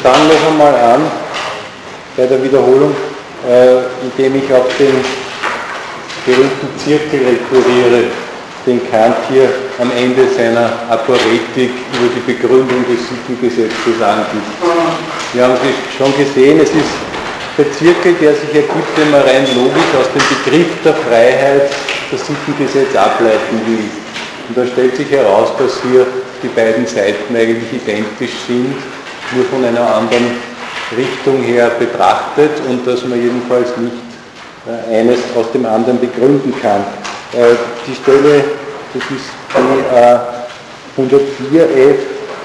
fange noch einmal an bei der Wiederholung, indem ich auf den berühmten Zirkel rekurriere, den Kant hier am Ende seiner Aporetik über die Begründung des Sittengesetzes angibt. Wir haben es schon gesehen, es ist der Zirkel, der sich ergibt, wenn man rein logisch aus dem Begriff der Freiheit das Sittengesetz ableiten will. Und da stellt sich heraus, dass hier die beiden Seiten eigentlich identisch sind, nur von einer anderen Richtung her betrachtet und dass man jedenfalls nicht eines aus dem anderen begründen kann. Die Stelle, das ist die 104f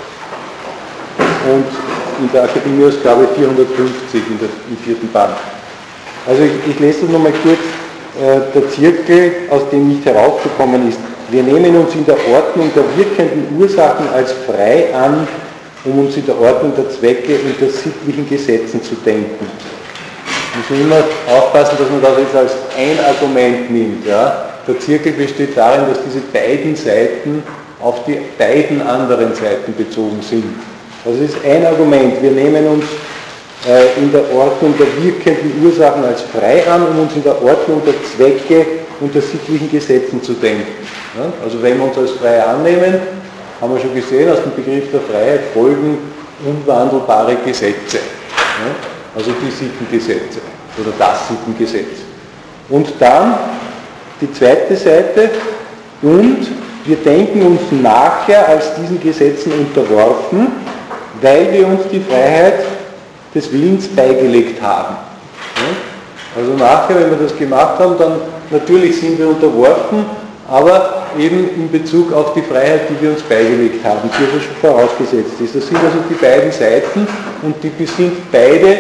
und in der Akademie-Ausgabe 450 im 4. Band. Also ich lese das nochmal kurz. Der Zirkel, aus dem nicht herausgekommen ist. Wir nehmen uns in der Ordnung der wirkenden Ursachen als frei an, um uns in der Ordnung der Zwecke und der sittlichen Gesetzen zu denken. Wir müssen immer aufpassen, dass man das jetzt als ein Argument nimmt. Ja? Der Zirkel besteht darin, dass diese beiden Seiten auf die beiden anderen Seiten bezogen sind. Das ist ein Argument. Wir nehmen uns in der Ordnung der wirkenden Ursachen als frei an, um uns in der Ordnung der Zwecke und der sittlichen Gesetzen zu denken. Ja? Also wenn wir uns als frei annehmen, haben wir schon gesehen, aus dem Begriff der Freiheit folgen unwandelbare Gesetze. Ja? Also die Sittengesetze oder das Sittengesetz. Und dann die zweite Seite, und wir denken uns nachher als diesen Gesetzen unterworfen, weil wir uns die Freiheit des Willens beigelegt haben. Ja? Also nachher, wenn wir das gemacht haben, dann natürlich sind wir unterworfen, aber eben in Bezug auf die Freiheit, die wir uns beigelegt haben, die also schon vorausgesetzt ist. Das sind also die beiden Seiten und die sind beide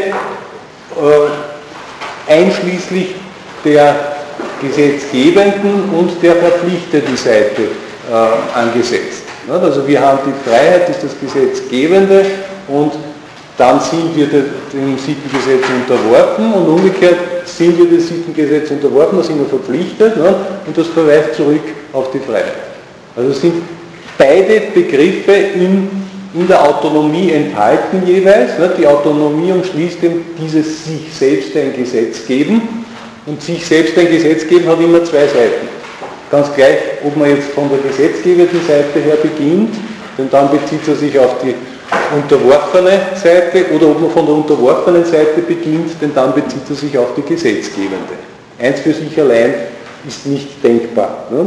einschließlich der gesetzgebenden und der verpflichteten Seite angesetzt. Also wir haben die Freiheit, ist das Gesetzgebende und dann sind wir dem Sittengesetz unterworfen und umgekehrt sind wir dem Sittengesetz unterworfen, da sind wir verpflichtet und das verweist zurück auf die Freiheit. Also sind beide Begriffe in der Autonomie enthalten jeweils. Die Autonomie umschließt eben dieses sich selbst ein Gesetz geben und sich selbst ein Gesetz geben hat immer zwei Seiten. Ganz gleich, ob man jetzt von der gesetzgebenden Seite her beginnt, denn dann bezieht er sich auf die unterworfene Seite, oder ob man von der unterworfenen Seite beginnt, denn dann bezieht er sich auf die gesetzgebende. Eins für sich allein ist nicht denkbar. Ne?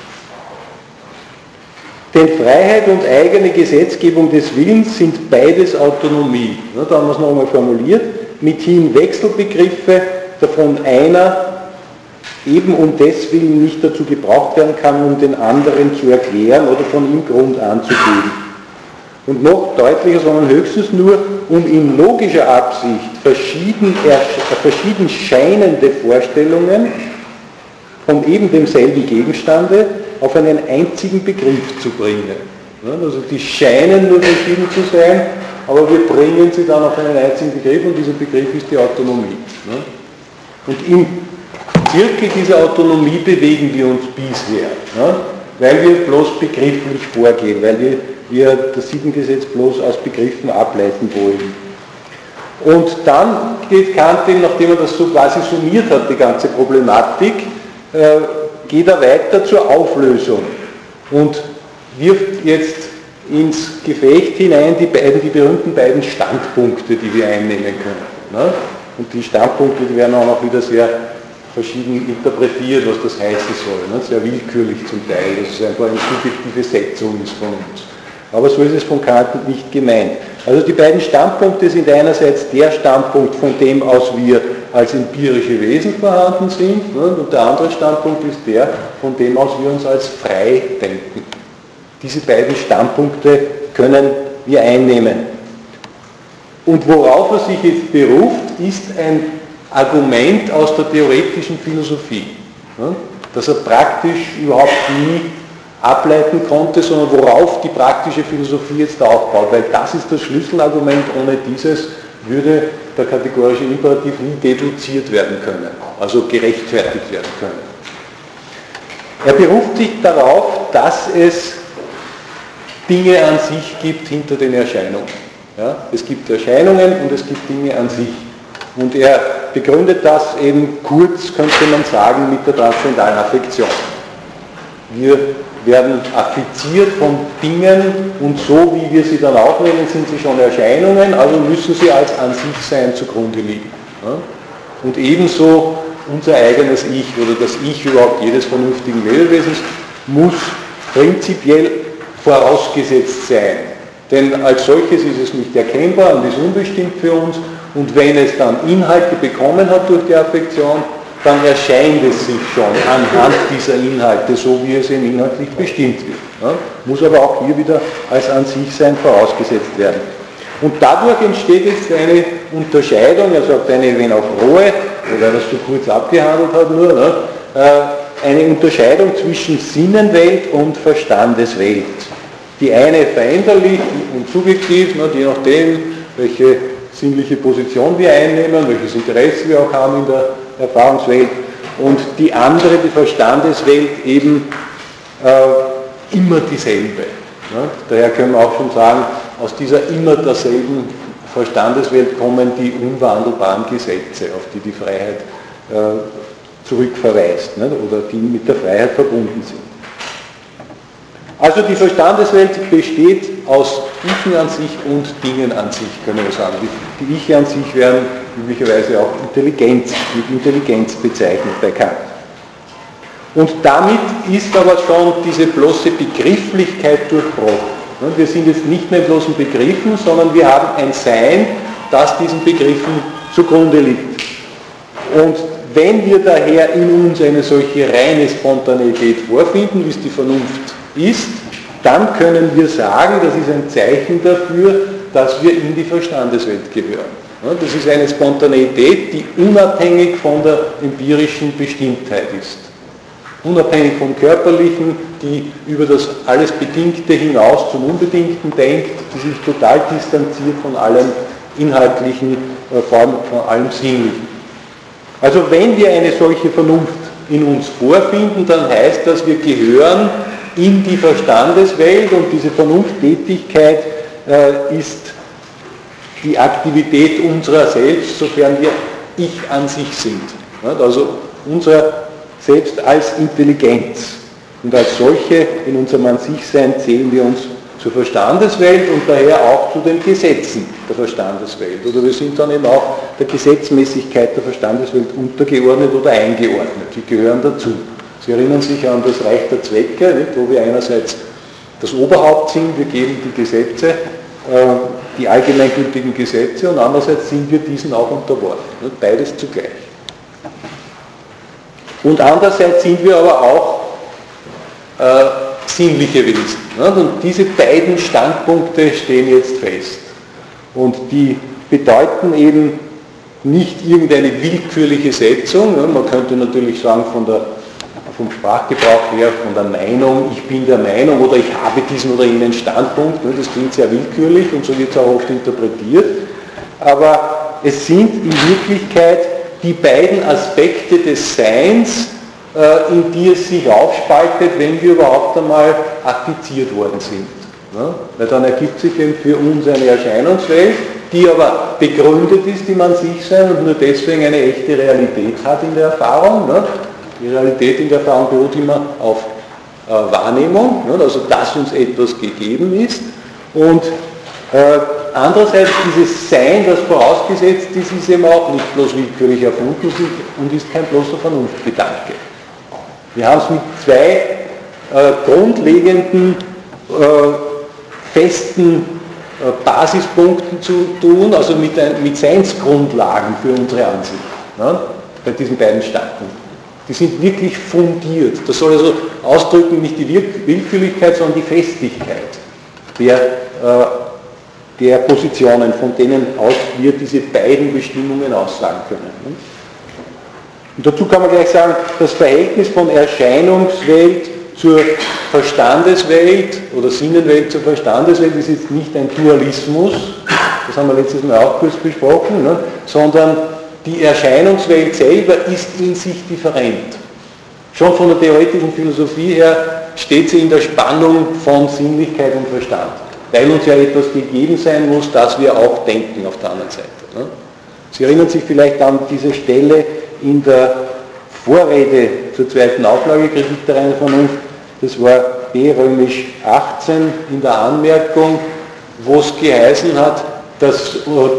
Denn Freiheit und eigene Gesetzgebung des Willens sind beides Autonomie. Ne? Da haben wir es nochmal formuliert. Mithin Wechselbegriffe, davon einer eben um deswillen nicht dazu gebraucht werden kann, um den anderen zu erklären oder von ihm Grund anzugeben. Und noch deutlicher, sondern höchstens nur, um in logischer Absicht verschieden scheinende Vorstellungen von eben demselben Gegenstande auf einen einzigen Begriff zu bringen. Also die scheinen nur verschieden zu sein, aber wir bringen sie dann auf einen einzigen Begriff und dieser Begriff ist die Autonomie. Und im Zirkel dieser Autonomie bewegen wir uns bisher, weil wir bloß begrifflich vorgehen, weil wir das Sittengesetz bloß aus Begriffen ableiten wollen. Und dann geht Kant, nachdem er das so quasi summiert hat, die ganze Problematik, geht er weiter zur Auflösung und wirft jetzt ins Gefecht hinein die berühmten beiden Standpunkte, die wir einnehmen können. Und die Standpunkte, die werden auch noch wieder sehr verschieden interpretiert, was das heißen soll. Sehr willkürlich zum Teil, dass es einfach eine subjektive Setzung ist von uns. Aber so ist es von Kant nicht gemeint. Also die beiden Standpunkte sind einerseits der Standpunkt, von dem aus wir als empirische Wesen vorhanden sind, und der andere Standpunkt ist der, von dem aus wir uns als frei denken. Diese beiden Standpunkte können wir einnehmen. Und worauf er sich jetzt beruft, ist ein Argument aus der theoretischen Philosophie, das er praktisch überhaupt nie ableiten konnte, sondern worauf die praktische Philosophie jetzt aufbaut, weil das ist das Schlüsselargument, ohne dieses würde der kategorische Imperativ nie deduziert werden können, also gerechtfertigt werden können. Er beruft sich darauf, dass es Dinge an sich gibt hinter den Erscheinungen. Ja? Es gibt Erscheinungen und es gibt Dinge an sich. Und er begründet das eben kurz, könnte man sagen, mit der transzendentalen Affektion. Wir werden affiziert von Dingen und so wie wir sie dann aufnehmen, sind sie schon Erscheinungen, also müssen sie als an sich sein zugrunde liegen. Ja? Und ebenso unser eigenes Ich oder das Ich überhaupt jedes vernünftigen Lebewesens muss prinzipiell vorausgesetzt sein. Denn als solches ist es nicht erkennbar und ist unbestimmt für uns. Und wenn es dann Inhalte bekommen hat durch die Affektion, dann erscheint es sich schon anhand dieser Inhalte, so wie es eben inhaltlich bestimmt wird. Ja? Muss aber auch hier wieder als an sich sein vorausgesetzt werden. Und dadurch entsteht jetzt eine Unterscheidung, er sagt eine, wenn auch rohe, oder das so kurz abgehandelt hat nur, ne? Eine Unterscheidung zwischen Sinnenwelt und Verstandeswelt. Die eine veränderlich und subjektiv, ne, je nachdem, welche sinnliche Position wir einnehmen, welches Interesse wir auch haben in der Erfahrungswelt, und die andere, die Verstandeswelt, eben immer dieselbe. Ne? Daher können wir auch schon sagen, aus dieser immer derselben Verstandeswelt kommen die unwandelbaren Gesetze, auf die die Freiheit zurückverweist, ne? Oder die mit der Freiheit verbunden sind. Also die Verstandeswelt besteht aus Ichen an sich und Dingen an sich, können wir sagen. Die Iche an sich werden üblicherweise auch Intelligenz, mit Intelligenz bezeichnet bei Kant. Und damit ist aber schon diese bloße Begrifflichkeit durchbrochen. Wir sind jetzt nicht mehr in bloßen Begriffen, sondern wir haben ein Sein, das diesen Begriffen zugrunde liegt. Und wenn wir daher in uns eine solche reine Spontaneität vorfinden, wie es die Vernunft ist, dann können wir sagen, das ist ein Zeichen dafür, dass wir in die Verstandeswelt gehören. Das ist eine Spontaneität, die unabhängig von der empirischen Bestimmtheit ist. Unabhängig vom Körperlichen, die über das alles Bedingte hinaus zum Unbedingten denkt, die sich total distanziert von allem Inhaltlichen, vor allem von allem Sinnlichen. Also wenn wir eine solche Vernunft in uns vorfinden, dann heißt das, wir gehören in die Verstandeswelt, und diese Vernunfttätigkeit ist die Aktivität unserer selbst, sofern wir Ich an sich sind. Also unser Selbst als Intelligenz. Und als solche in unserem An-sich-Sein zählen wir uns zur Verstandeswelt und daher auch zu den Gesetzen der Verstandeswelt. Oder wir sind dann eben auch der Gesetzmäßigkeit der Verstandeswelt untergeordnet oder eingeordnet. Sie gehören dazu. Sie erinnern sich an das Reich der Zwecke, nicht, wo wir einerseits das Oberhaupt sind, wir geben die Gesetze, die allgemeingültigen Gesetze, und andererseits sind wir diesen auch unterworfen. Nicht, beides zugleich. Und andererseits sind wir aber auch sinnliche Wesen. Nicht? Und diese beiden Standpunkte stehen jetzt fest. Und die bedeuten eben nicht irgendeine willkürliche Setzung. Nicht? Man könnte natürlich sagen, vom Sprachgebrauch her, von der Meinung, ich bin der Meinung oder ich habe diesen oder jenen Standpunkt. Nicht? Das klingt sehr willkürlich und so wird es auch oft interpretiert. Aber es sind in Wirklichkeit die beiden Aspekte des Seins, in die es sich aufspaltet, wenn wir überhaupt einmal affiziert worden sind. Ja? Weil dann ergibt sich eben für uns eine Erscheinungswelt, die aber begründet ist im An-sich-Sein und nur deswegen eine echte Realität hat in der Erfahrung. Ne? Die Realität in der Erfahrung beruht immer auf Wahrnehmung, ne? Also dass uns etwas gegeben ist. Und andererseits dieses Sein, das vorausgesetzt ist, ist eben auch nicht bloß willkürlich erfunden und ist kein bloßer Vernunftgedanke. Wir haben es mit zwei grundlegenden, festen Basispunkten zu tun, also mit Seinsgrundlagen für unsere Ansicht, ne? Bei diesen beiden Standpunkten. Die sind wirklich fundiert. Das soll also ausdrücken nicht die Willkürlichkeit, sondern die Festigkeit der Positionen, von denen aus wir diese beiden Bestimmungen aussagen können. Und dazu kann man gleich sagen, das Verhältnis von Erscheinungswelt zur Verstandeswelt oder Sinnenwelt zur Verstandeswelt ist jetzt nicht ein Dualismus, das haben wir letztes Mal auch kurz besprochen, ne, sondern die Erscheinungswelt selber ist in sich different. Schon von der theoretischen Philosophie her steht sie in der Spannung von Sinnlichkeit und Verstand. weil uns ja etwas gegeben sein muss, das wir auch denken auf der anderen Seite. Ne? Sie erinnern sich vielleicht an diese Stelle in der Vorrede zur zweiten Auflage Kritik der reinen Vernunft, das war B römisch 18 in der Anmerkung, wo es geheißen hat, dass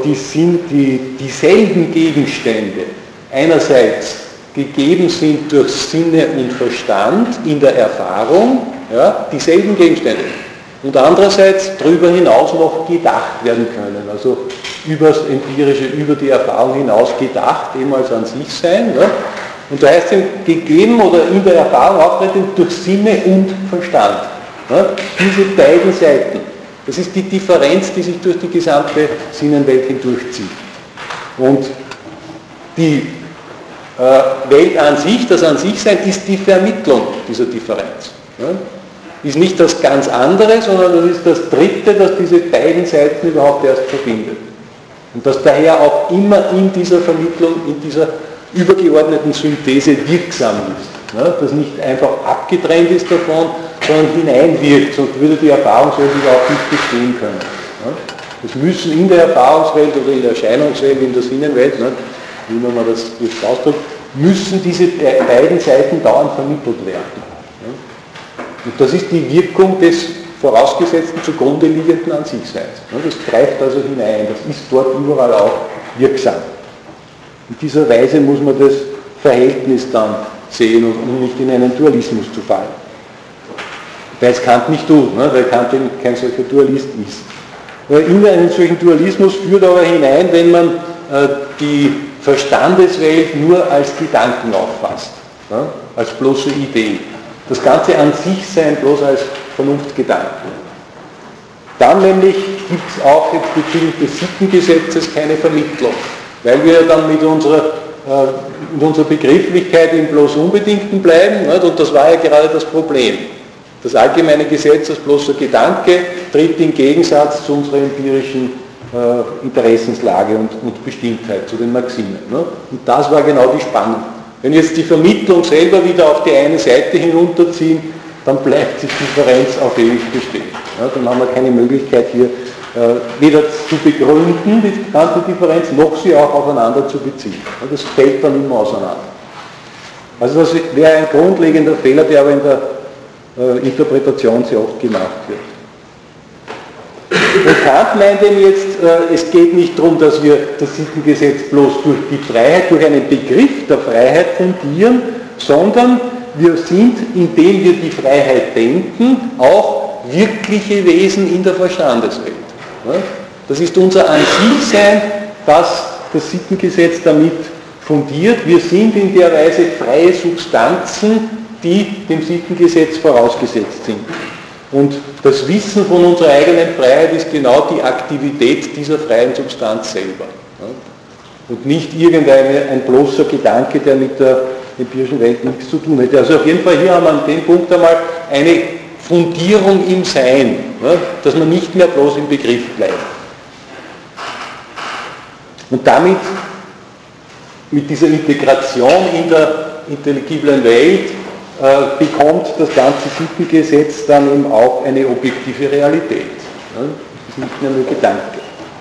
dieselben Gegenstände einerseits gegeben sind durch Sinne und Verstand in der Erfahrung, ja, dieselben Gegenstände, und andererseits darüber hinaus noch gedacht werden können, also über das Empirische, über die Erfahrung hinaus gedacht, eben als an sich sein. Ja. Und da heißt es gegeben oder in der Erfahrung auftreten durch Sinne und Verstand. Ja. Diese beiden Seiten, das ist die Differenz, die sich durch die gesamte Sinnenwelt hindurchzieht. Und die Welt an sich, das an sich Sein, ist die Vermittlung dieser Differenz. Ja. Ist nicht das ganz andere, sondern das ist das Dritte, das diese beiden Seiten überhaupt erst verbindet. Und das daher auch immer in dieser Vermittlung, in dieser übergeordneten Synthese wirksam ist. Ja, das nicht einfach abgetrennt ist davon, sondern hineinwirkt, sonst würde die Erfahrungswelt überhaupt nicht bestehen können. Ja, es müssen in der Erfahrungswelt oder in der Erscheinungswelt, in der Sinnenwelt, ne, wie man das jetzt ausdrückt, müssen diese beiden Seiten dauernd vermittelt werden. Ja. Und das ist die Wirkung des vorausgesetzten zugrunde liegenden An-sich-Seins. Das greift also hinein, das ist dort überall auch wirksam. In dieser Weise muss man das Verhältnis dann sehen, um nicht in einen Dualismus zu fallen. Weil es Kant nicht tut, weil Kant eben kein solcher Dualist ist. In einen solchen Dualismus führt aber hinein, wenn man die Verstandeswelt nur als Gedanken auffasst, als bloße Idee. Das Ganze an sich sein bloß als Vernunftgedanken. Dann nämlich gibt es auch jetzt bezüglich des Sittengesetzes keine Vermittlung, weil wir dann mit unserer Begrifflichkeit im bloß Unbedingten bleiben, nicht? Und das war ja gerade das Problem. Das allgemeine Gesetz als bloßer Gedanke tritt in Gegensatz zu unserer empirischen Interessenslage und Bestimmtheit, zu den Maximen. Nicht? Und das war genau die Spannung. Wenn wir jetzt die Vermittlung selber wieder auf die eine Seite hinunterziehen, dann bleibt die Differenz auf ewig bestehen. Ja, dann haben wir keine Möglichkeit hier weder zu begründen, die ganze Differenz, noch sie auch aufeinander zu beziehen. Ja, das fällt dann immer auseinander. Also das wäre ein grundlegender Fehler, der aber in der Interpretation sehr oft gemacht wird. Und Kant meint eben jetzt, es geht nicht darum, dass wir das Sittengesetz bloß durch die Freiheit, durch einen Begriff der Freiheit fundieren, sondern wir sind, indem wir die Freiheit denken, auch wirkliche Wesen in der Verstandeswelt. Das ist unser An-sich-Sein, das das Sittengesetz damit fundiert. Wir sind in der Weise freie Substanzen, die dem Sittengesetz vorausgesetzt sind. Und das Wissen von unserer eigenen Freiheit ist genau die Aktivität dieser freien Substanz selber. Und nicht ein bloßer Gedanke, der mit der empirischen Welt nichts zu tun hätte. Also auf jeden Fall hier haben wir an dem Punkt einmal eine Fundierung im Sein, dass man nicht mehr bloß im Begriff bleibt. Und damit, mit dieser Integration in der intelligiblen Welt, bekommt das ganze Sittengesetz dann eben auch eine objektive Realität. Das ist nicht mehr nur Gedanke.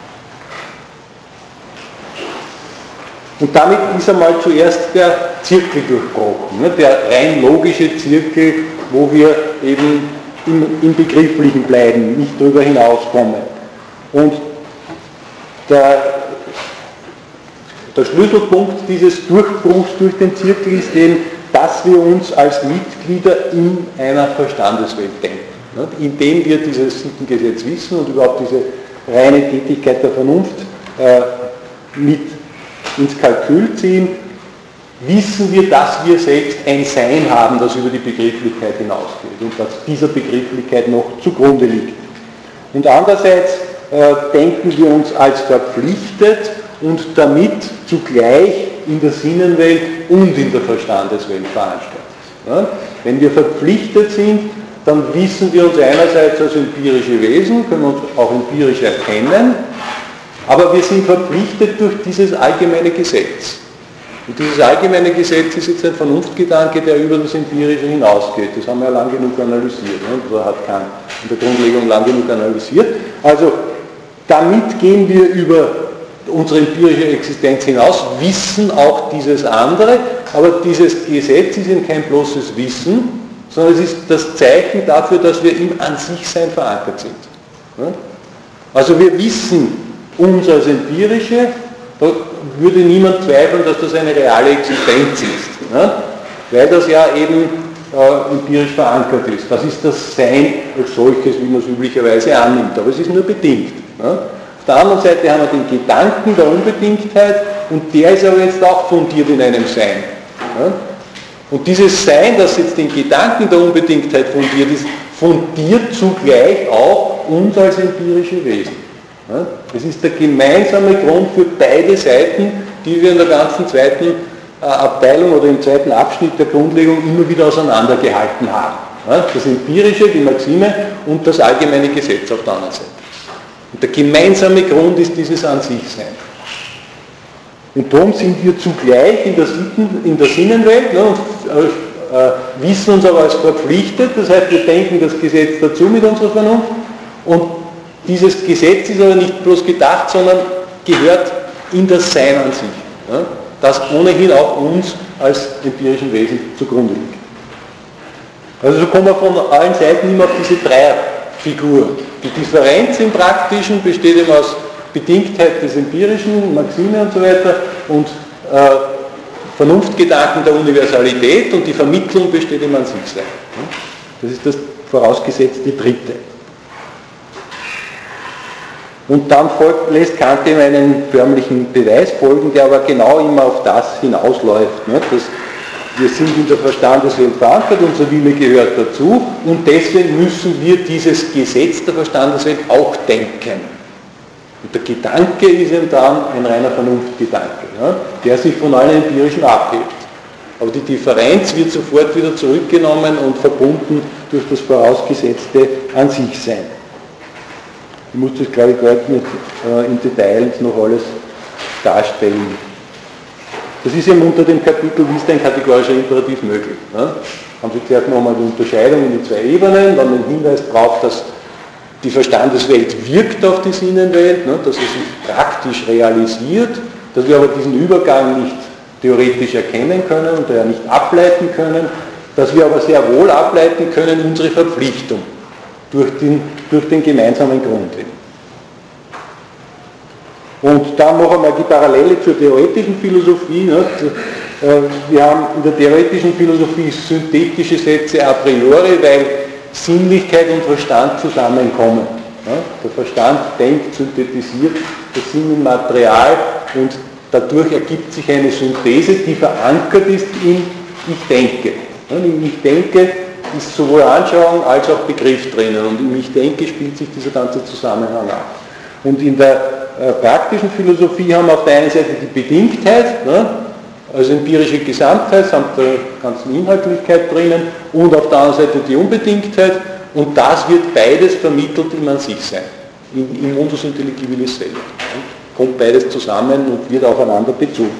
Und damit ist einmal zuerst der Zirkel durchbrochen, der rein logische Zirkel, wo wir eben im Begrifflichen bleiben, nicht darüber hinauskommen. Und der Schlüsselpunkt dieses Durchbruchs durch den Zirkel ist eben, dass wir uns als Mitglieder in einer Verstandeswelt denken. Indem wir dieses Sittengesetz wissen und überhaupt diese reine Tätigkeit der Vernunft mit ins Kalkül ziehen, wissen wir, dass wir selbst ein Sein haben, das über die Begrifflichkeit hinausgeht und das dieser Begrifflichkeit noch zugrunde liegt. Und andererseits denken wir uns als verpflichtet und damit zugleich in der Sinnenwelt und in der Verstandeswelt veranstaltet. Ja? Wenn wir verpflichtet sind, dann wissen wir uns einerseits als empirische Wesen, können uns auch empirisch erkennen, aber wir sind verpflichtet durch dieses allgemeine Gesetz. Und dieses allgemeine Gesetz ist jetzt ein Vernunftgedanke, der über das Empirische hinausgeht. Das haben wir ja lang genug analysiert. Ne? Das hat Kant in der Grundlegung lang genug analysiert. Also damit gehen wir über unsere empirische Existenz hinaus, wissen auch dieses andere, aber dieses Gesetz ist eben kein bloßes Wissen, sondern es ist das Zeichen dafür, dass wir im An-sich-Sein verankert sind. Ne? Also wir wissen uns als Empirische, da würde niemand zweifeln, dass das eine reale Existenz ist, ne? Weil das ja eben empirisch verankert ist. Das ist das Sein als solches, wie man es üblicherweise annimmt, aber es ist nur bedingt. Ne? Auf der anderen Seite haben wir den Gedanken der Unbedingtheit und der ist aber jetzt auch fundiert in einem Sein. Ne? Und dieses Sein, das jetzt den Gedanken der Unbedingtheit fundiert ist, fundiert zugleich auch uns als empirische Wesen. Es ist der gemeinsame Grund für beide Seiten, die wir in der ganzen zweiten Abteilung oder im zweiten Abschnitt der Grundlegung immer wieder auseinandergehalten haben. Das Empirische, die Maxime und das allgemeine Gesetz auf der anderen Seite. Und der gemeinsame Grund ist dieses An-sich-Sein. Und darum sind wir zugleich in der Sinnenwelt, ne, und wissen uns aber als verpflichtet, das heißt, wir denken das Gesetz dazu mit unserer Vernunft und dieses Gesetz ist aber nicht bloß gedacht, sondern gehört in das Sein an sich, ne, das ohnehin auch uns als empirischen Wesen zugrunde liegt. Also so kommen wir von allen Seiten immer auf diese Dreierfigur. Die Differenz im Praktischen besteht eben aus Bedingtheit des Empirischen, Maxime und so weiter und Vernunftgedanken der Universalität und die Vermittlung besteht im An-sich-Sein. Das ist das vorausgesetzte Dritte. Und dann lässt Kant ihm einen förmlichen Beweis folgen, der aber genau immer auf das hinausläuft. Ne? Dass wir sind in der Verstandeswelt verankert, unser Wille gehört dazu und deswegen müssen wir dieses Gesetz der Verstandeswelt auch denken. Und der Gedanke ist eben dann ein reiner Vernunftgedanke, ja, der sich von allen empirischen abhebt. Aber die Differenz wird sofort wieder zurückgenommen und verbunden durch das vorausgesetzte An-sich-Sein. Ich muss das, glaube ich, gar nicht im Detail jetzt noch alles darstellen. Das ist eben unter dem Kapitel, wie ist ein kategorischer Imperativ möglich. Ne? Haben Sie zuerst nochmal die Unterscheidung in die zwei Ebenen, dann den Hinweis darauf, dass die Verstandeswelt wirkt auf die Sinnenwelt, ne, dass sie sich praktisch realisiert, dass wir aber diesen Übergang nicht theoretisch erkennen können und daher nicht ableiten können, dass wir aber sehr wohl ableiten können unsere Verpflichtung durch den gemeinsamen Grund. Und da noch einmal die Parallele zur theoretischen Philosophie. Ne. Wir haben in der theoretischen Philosophie synthetische Sätze a priori, weil Sinnlichkeit und Verstand zusammenkommen. Ja, der Verstand denkt, synthetisiert das Sinnenmaterial und dadurch ergibt sich eine Synthese, die verankert ist in Ich denke. Ja, in Ich denke ist sowohl Anschauung als auch Begriff drinnen und im Ich denke spielt sich dieser ganze Zusammenhang ab. Und in der praktischen Philosophie haben wir auf der einen Seite die Bedingtheit, ne, also empirische Gesamtheit samt der ganzen Inhaltlichkeit drinnen und auf der anderen Seite die Unbedingtheit und das wird beides vermittelt im An-sich-Sein, im Mundus intelligibilis selber. Kommt beides zusammen und wird aufeinander bezogen.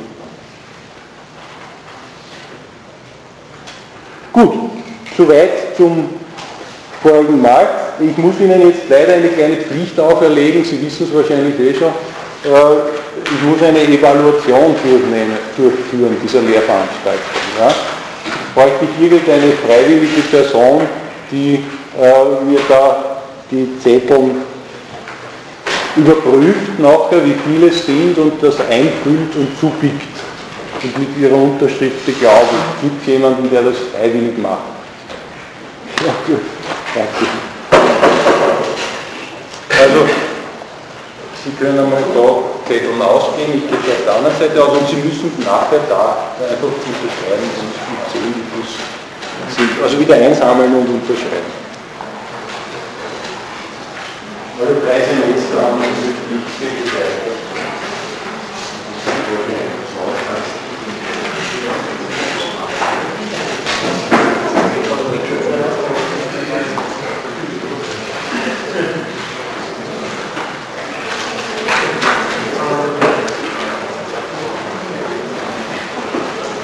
Gut, soweit zum vorigen Mal. Ich muss Ihnen jetzt leider eine kleine Pflicht auferlegen, Sie wissen es wahrscheinlich eh schon. Ich muss eine Evaluation durchführen dieser Lehrveranstaltung. Ja. Ich bräuchte irgendeine freiwillige Person, die mir da die Zettel überprüft nachher, wie viele es sind und das einfüllt und zupickt und mit ihrer Unterschrift beglaubt. Gibt es jemanden, der das freiwillig macht? Ja, gut. Danke. Also, Sie können einmal da Zetteln ausgehen, ich gehe auf der anderen Seite aus und Sie müssen nachher da einfach unterschreiben, sonst gibt es die plus sind. Also wieder einsammeln und unterschreiben. Alle 3 Semester haben wir nicht gescheitert.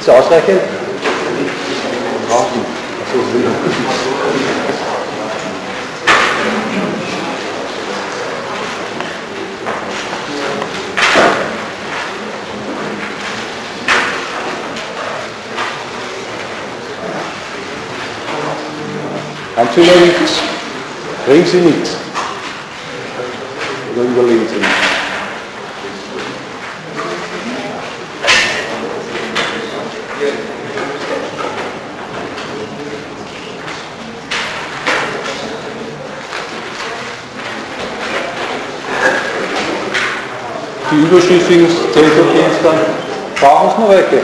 X ausreichend? Brauchen. Haben Sie noch nichts? Bringen Sie nichts? Oder überlegen Sie nicht? Die überschüssigen Zentraldienste dann brauchen es noch welche.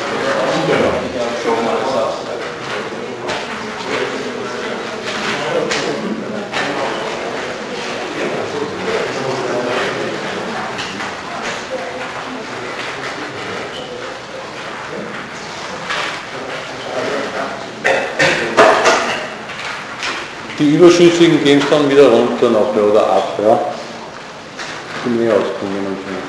Die Überschüssigen gehen es dann wieder runter nachher oder ab, ja. Sind wir auskommen und so.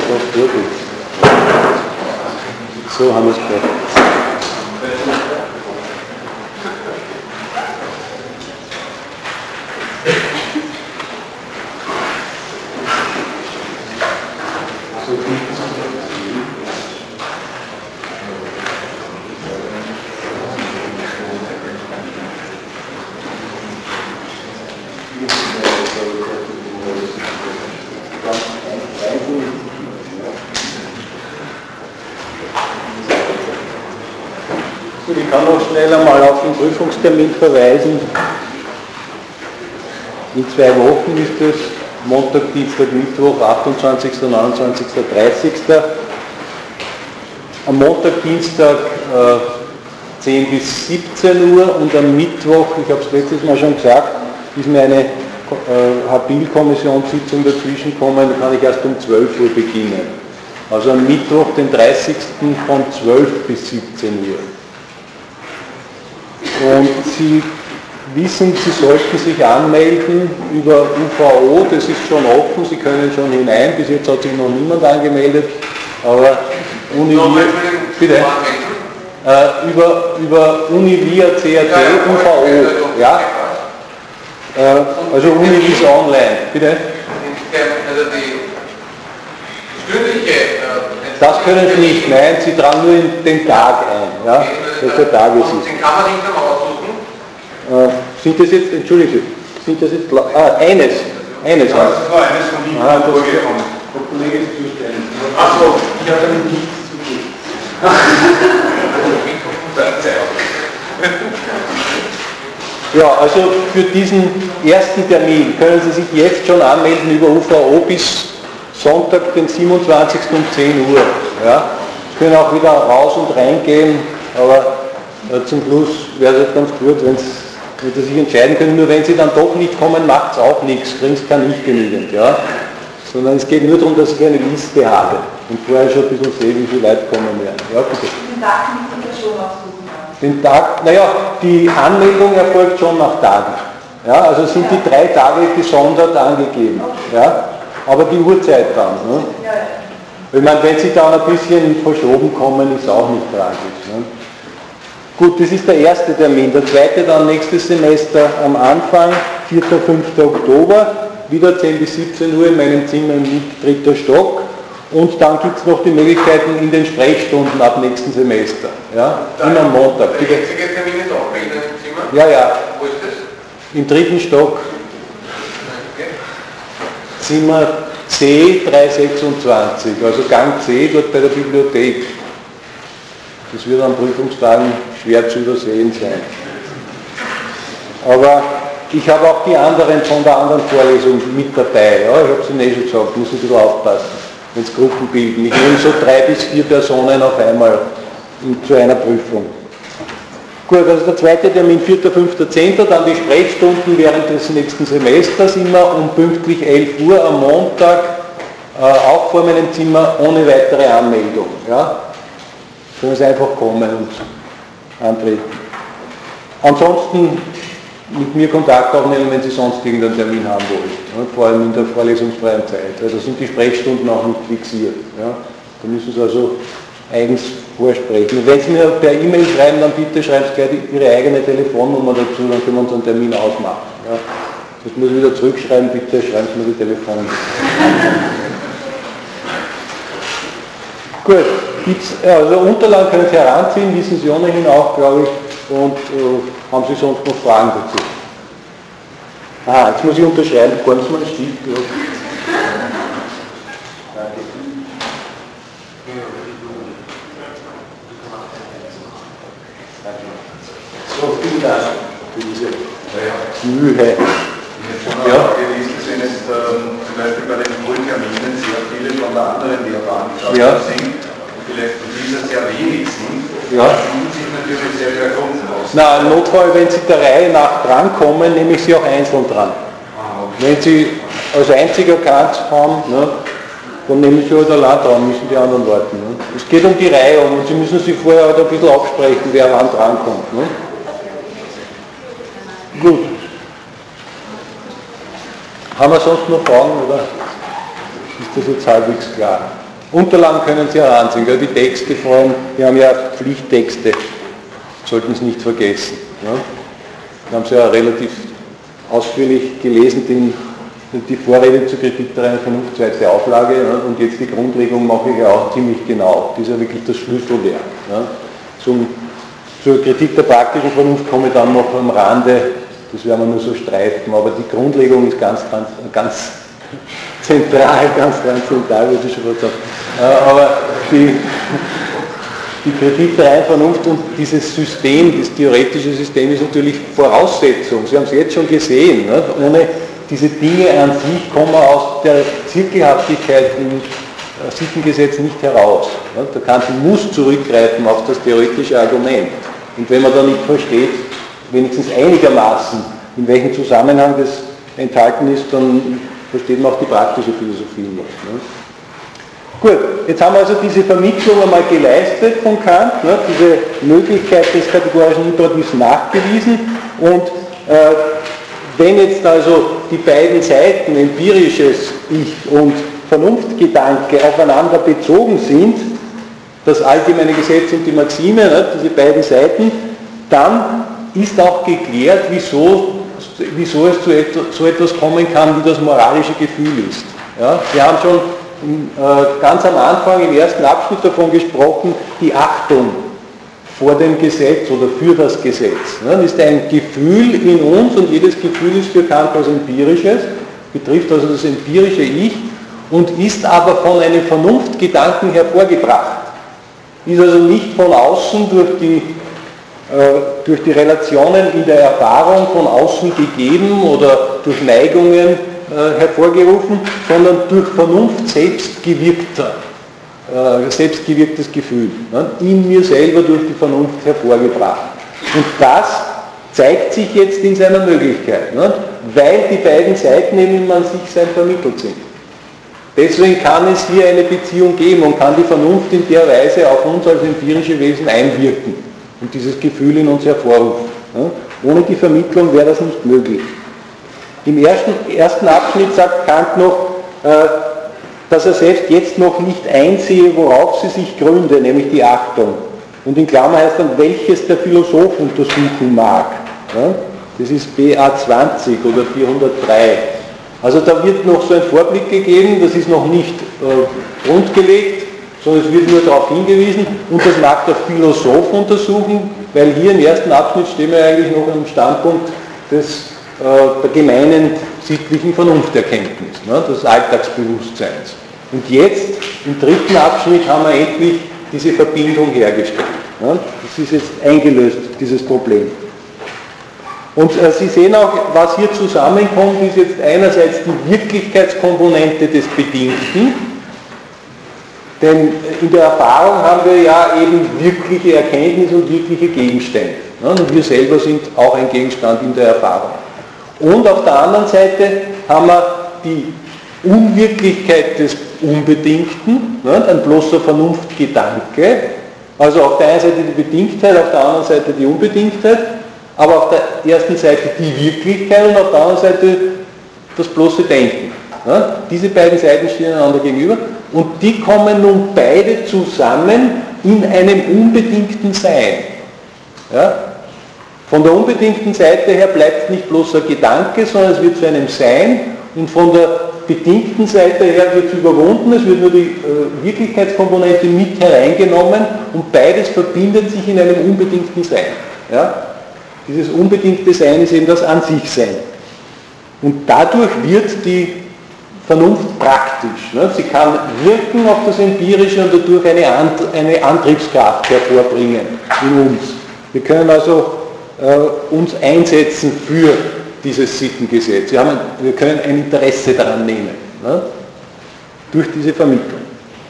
da durch. So haben wir es gleich. Ich kann noch schnell einmal auf den Prüfungstermin verweisen. In 2 Wochen ist es Montag, Dienstag, Mittwoch, 28., 29., 30. Am Montag, Dienstag 10 bis 17 Uhr und am Mittwoch, ich habe es letztes Mal schon gesagt, ist mir eine Habil-Kommissionssitzung dazwischen gekommen, da kann ich erst um 12 Uhr beginnen. Also am Mittwoch, den 30. von 12 bis 17 Uhr. Und Sie wissen, Sie sollten sich anmelden über UVO, das ist schon offen, Sie können schon hinein, bis jetzt hat sich noch niemand angemeldet, aber Univir, bitte, über Univir, CAT, UVO, ja, also Univir ist online, bitte. Also die stündliche... Das können Sie nicht, nein, Sie tragen nur in den Tag ein, ja, welcher Tag es ist. Den kann man nicht dann aussuchen? Sind das jetzt, entschuldigen Sie, sind das jetzt, eines ja, das war eines von Ihnen vorgekommen. Der Kollege ist zuständig. Achso, ich habe damit nichts zu tun. Ja, also für diesen ersten Termin können Sie sich jetzt schon anmelden über UVO bis Sonntag, den 27. um 10 Uhr. Ja. Sie können auch wieder raus und reingehen, aber zum Schluss wäre es ganz gut, wenn Sie sich entscheiden können. Nur wenn Sie dann doch nicht kommen, macht es auch nichts, kriegen Sie kann nicht genügend. Ja. Sondern es geht nur darum, dass ich eine Liste habe und vorher schon ein bisschen sehe, wie viele Leute kommen werden. Ja, bitte. Den Tag kann ich schon aussuchen. Den Tag, naja, die Anmeldung erfolgt schon nach Tagen. Ja, also sind die 3 Tage gesondert angegeben. Ja. Aber die Uhrzeit dann. Ne? Ja, ja. Ich meine, wenn Sie dann ein bisschen verschoben kommen, ist auch nicht tragisch. Ne? Gut, das ist der erste Termin. Der zweite dann nächstes Semester am Anfang, 4. 5. Oktober, wieder 10 bis 17 Uhr in meinem Zimmer im 3. Stock. Und dann gibt es noch die Möglichkeiten in den Sprechstunden ab nächsten Semester. Ja? Immer am Montag. Der jetzige Termin ist auch bei Ihnen im Zimmer? Ja, ja. Wo ist das? Im 3. Stock. Zimmer C 326, also Gang C, dort bei der Bibliothek. Das wird an Prüfungstagen schwer zu übersehen sein. Aber ich habe auch die anderen von der anderen Vorlesung mit dabei. Ja, ich habe es Ihnen schon gesagt, muss ein bisschen aufpassen, wenn es Gruppen bilden. Ich nehme so 3 bis 4 Personen auf einmal zu einer Prüfung. Gut, also der zweite Termin, 4., 5., 10., dann die Sprechstunden während des nächsten Semesters immer um pünktlich 11 Uhr am Montag, auch vor meinem Zimmer, ohne weitere Anmeldung. Ja? Können Sie einfach kommen und antreten. Ansonsten mit mir Kontakt aufnehmen, wenn Sie sonst irgendeinen Termin haben wollen, ja? Vor allem in der vorlesungsfreien Zeit. Da sind die Sprechstunden auch nicht fixiert. Ja? Da müssen Sie also eigens vorsprechen. Wenn Sie mir per E-Mail schreiben, dann bitte schreiben Sie gleich Ihre eigene Telefonnummer dazu, dann können wir uns einen Termin ausmachen. Ja. Das muss ich wieder zurückschreiben, bitte schreiben Sie mir die Telefonnummer. Gut, also Unterlagen können Sie heranziehen, wissen Sie ohnehin auch, glaube ich, und haben Sie sonst noch Fragen dazu? Ah, jetzt muss ich unterschreiben, geben Sie mal einen Stift. Ja. So, vielen Dank für diese Mühe. Ich habe schon auch gelesen, es sind jetzt zum Beispiel bei den Vollterminen sehr viele von der anderen Lehrveranstaltung sind und vielleicht von dieser sehr wenig sind. Ja. Das fühlt sich natürlich sehr, sehr erfunden aus. Na, im Notfall, wenn Sie der Reihe nach drankommen, nehme ich Sie auch einzeln dran. Okay. Wenn Sie als einziger Kart haben, ne, dann nehme ich Sie halt allein dran, müssen die anderen warten. Ne. Es geht um die Reihe und Sie müssen sich vorher halt ein bisschen absprechen, wer wann drankommt. Ne. Gut. Haben wir sonst noch Fragen, oder ist das jetzt halbwegs klar? Unterlagen können Sie heranziehen, die Texte vor allem, wir haben ja Pflichttexte, sollten Sie nicht vergessen. Ja. Wir haben es ja relativ ausführlich gelesen, die Vorrede zur Kritik der reinen Vernunft, zweite Auflage, ja, und jetzt die Grundlegung mache ich ja auch ziemlich genau. Das ist ja wirklich das Schlüsselwerk. Ja. Zur Kritik der praktischen Vernunft komme ich dann noch am Rande, das werden wir nur so streifen, aber die Grundlegung ist ganz zentral, würde ich schon fast sagen. Aber die Kritik der reinen Vernunft und dieses System, das theoretische System ist natürlich Voraussetzung. Sie haben es jetzt schon gesehen. Ne? Ohne diese Dinge an sich kommen wir aus der Zirkelhaftigkeit im Sittengesetz nicht heraus. Ne? Der Kant muss zurückgreifen auf das theoretische Argument. Und wenn man da nicht versteht, wenigstens einigermaßen, in welchem Zusammenhang das enthalten ist, dann versteht man auch die praktische Philosophie nicht. Ne? Gut, jetzt haben wir also diese Vermittlung einmal geleistet von Kant, ne, diese Möglichkeit des kategorischen Imperativs nachgewiesen und wenn jetzt also die beiden Seiten, empirisches Ich und Vernunftgedanke, aufeinander bezogen sind, das allgemeine Gesetz und die Maxime, ne, diese beiden Seiten, dann ist auch geklärt, wieso es zu so etwas kommen kann, wie das moralische Gefühl ist. Ja, wir haben schon ganz am Anfang im ersten Abschnitt davon gesprochen, die Achtung vor dem Gesetz oder für das Gesetz. Das ist ein Gefühl in uns und jedes Gefühl ist für Kant was Empirisches, betrifft also das empirische Ich und ist aber von einem Vernunftgedanken hervorgebracht. Ist also nicht von außen durch die Relationen in der Erfahrung von außen gegeben oder durch Neigungen hervorgerufen, sondern durch Vernunft selbstgewirktes Gefühl. In mir selber durch die Vernunft hervorgebracht. Und das zeigt sich jetzt in seiner Möglichkeit, weil die beiden Seiten eben in an sich sein vermittelt sind. Deswegen kann es hier eine Beziehung geben und kann die Vernunft in der Weise auf uns als empirische Wesen einwirken und dieses Gefühl in uns hervorrufen. Ohne die Vermittlung wäre das nicht möglich. Im ersten Abschnitt sagt Kant noch, dass er selbst jetzt noch nicht einsehe, worauf sie sich gründe, nämlich die Achtung. Und in Klammer heißt dann, welches der Philosoph untersuchen mag. Das ist BA20 oder 403. Also da wird noch so ein Vorblick gegeben, das ist noch nicht grundgelegt, sondern es wird nur darauf hingewiesen und das mag der Philosoph untersuchen, weil hier im ersten Abschnitt stehen wir eigentlich noch am Standpunkt der gemeinen sittlichen Vernunfterkenntnis, des Alltagsbewusstseins. Und jetzt, im dritten Abschnitt, haben wir endlich diese Verbindung hergestellt. Das ist jetzt eingelöst, dieses Problem. Und Sie sehen auch, was hier zusammenkommt, ist jetzt einerseits die Wirklichkeitskomponente des Bedingten, denn in der Erfahrung haben wir ja eben wirkliche Erkenntnis und wirkliche Gegenstände. Und wir selber sind auch ein Gegenstand in der Erfahrung. Und auf der anderen Seite haben wir die Unwirklichkeit des Unbedingten, ein bloßer Vernunftgedanke, also auf der einen Seite die Bedingtheit, auf der anderen Seite die Unbedingtheit, aber auf der ersten Seite die Wirklichkeit und auf der anderen Seite das bloße Denken. Diese beiden Seiten stehen einander gegenüber und die kommen nun beide zusammen in einem unbedingten Sein. Ja? Von der unbedingten Seite her bleibt es nicht bloß ein Gedanke, sondern es wird zu einem Sein und von der bedingten Seite her wird es überwunden, es wird nur die Wirklichkeitskomponente mit hereingenommen und beides verbindet sich in einem unbedingten Sein. Ja? Dieses unbedingte Sein ist eben das An-sich-Sein. Und dadurch wird die Vernunft praktisch. Ne? Sie kann wirken auf das Empirische und dadurch eine Antriebskraft hervorbringen in uns. Wir können also uns einsetzen für dieses Sittengesetz. Wir können ein Interesse daran nehmen, ne? Durch diese Vermittlung.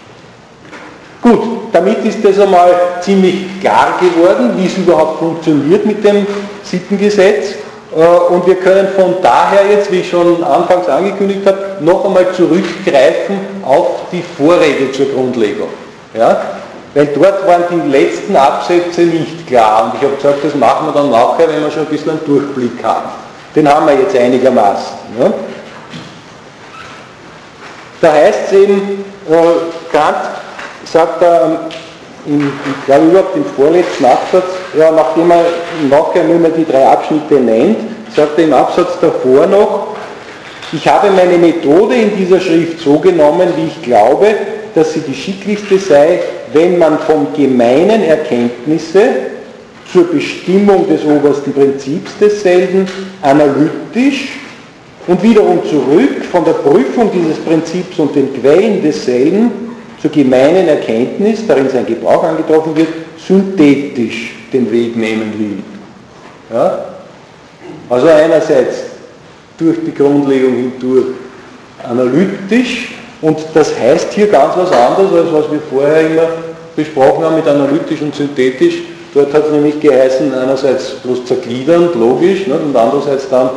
Gut, damit ist das einmal ziemlich klar geworden, wie es überhaupt funktioniert mit dem Sittengesetz. Und wir können von daher jetzt, wie ich schon anfangs angekündigt habe, noch einmal zurückgreifen auf die Vorrede zur Grundlegung. Ja? Weil dort waren die letzten Absätze nicht klar. Und ich habe gesagt, das machen wir dann nachher, wenn wir schon ein bisschen einen Durchblick haben. Den haben wir jetzt einigermaßen. Ja? Da heißt es eben, Kant sagt da, ich glaube überhaupt im vorletzten Absatz, ja, nachdem er nachher nur mehr die 3 Abschnitte nennt, sagt er im Absatz davor noch, ich habe meine Methode in dieser Schrift so genommen, wie ich glaube, dass sie die schicklichste sei, wenn man vom gemeinen Erkenntnisse zur Bestimmung des obersten Prinzips desselben analytisch und wiederum zurück von der Prüfung dieses Prinzips und den Quellen desselben zur gemeinen Erkenntnis, darin sein Gebrauch angetroffen wird, synthetisch den Weg nehmen will. Ja? Also einerseits durch die Grundlegung hindurch analytisch, und das heißt hier ganz was anderes, als was wir vorher immer besprochen haben mit analytisch und synthetisch. Dort hat es nämlich geheißen, einerseits bloß zergliedernd, logisch, ne, und andererseits dann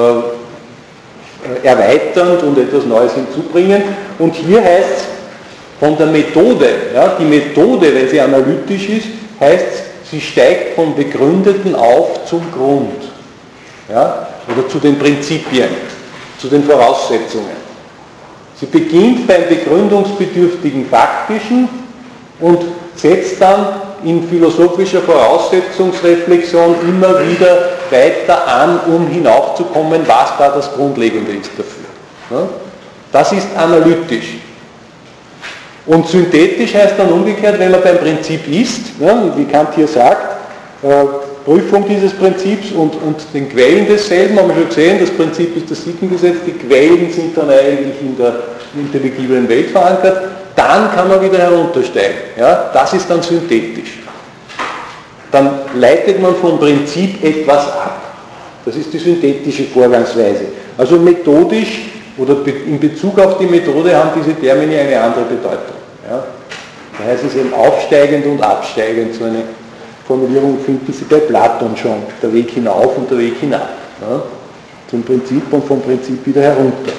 erweiternd und etwas Neues hinzubringen. Und hier heißt es von der Methode, ja, die Methode, wenn sie analytisch ist, heißt sie steigt vom Begründeten auf zum Grund, ja, oder zu den Prinzipien, zu den Voraussetzungen. Sie beginnt beim begründungsbedürftigen Faktischen und setzt dann in philosophischer Voraussetzungsreflexion immer wieder weiter an, um hinaufzukommen, was da das Grundlegende ist dafür. Das ist analytisch. Und synthetisch heißt dann umgekehrt, wenn man beim Prinzip ist, wie Kant hier sagt, Prüfung dieses Prinzips und den Quellen desselben, haben wir schon gesehen, das Prinzip ist das Sittengesetz, die Quellen sind dann eigentlich in der intelligiblen Welt verankert, dann kann man wieder heruntersteigen. Ja? Das ist dann synthetisch. Dann leitet man vom Prinzip etwas ab. Das ist die synthetische Vorgangsweise. Also methodisch oder in Bezug auf die Methode haben diese Termini eine andere Bedeutung. Ja? Da heißt es eben aufsteigend und absteigend, so eine Formulierung finden Sie bei Platon schon, der Weg hinauf und der Weg hinab. Ja? Zum Prinzip und vom Prinzip wieder herunter.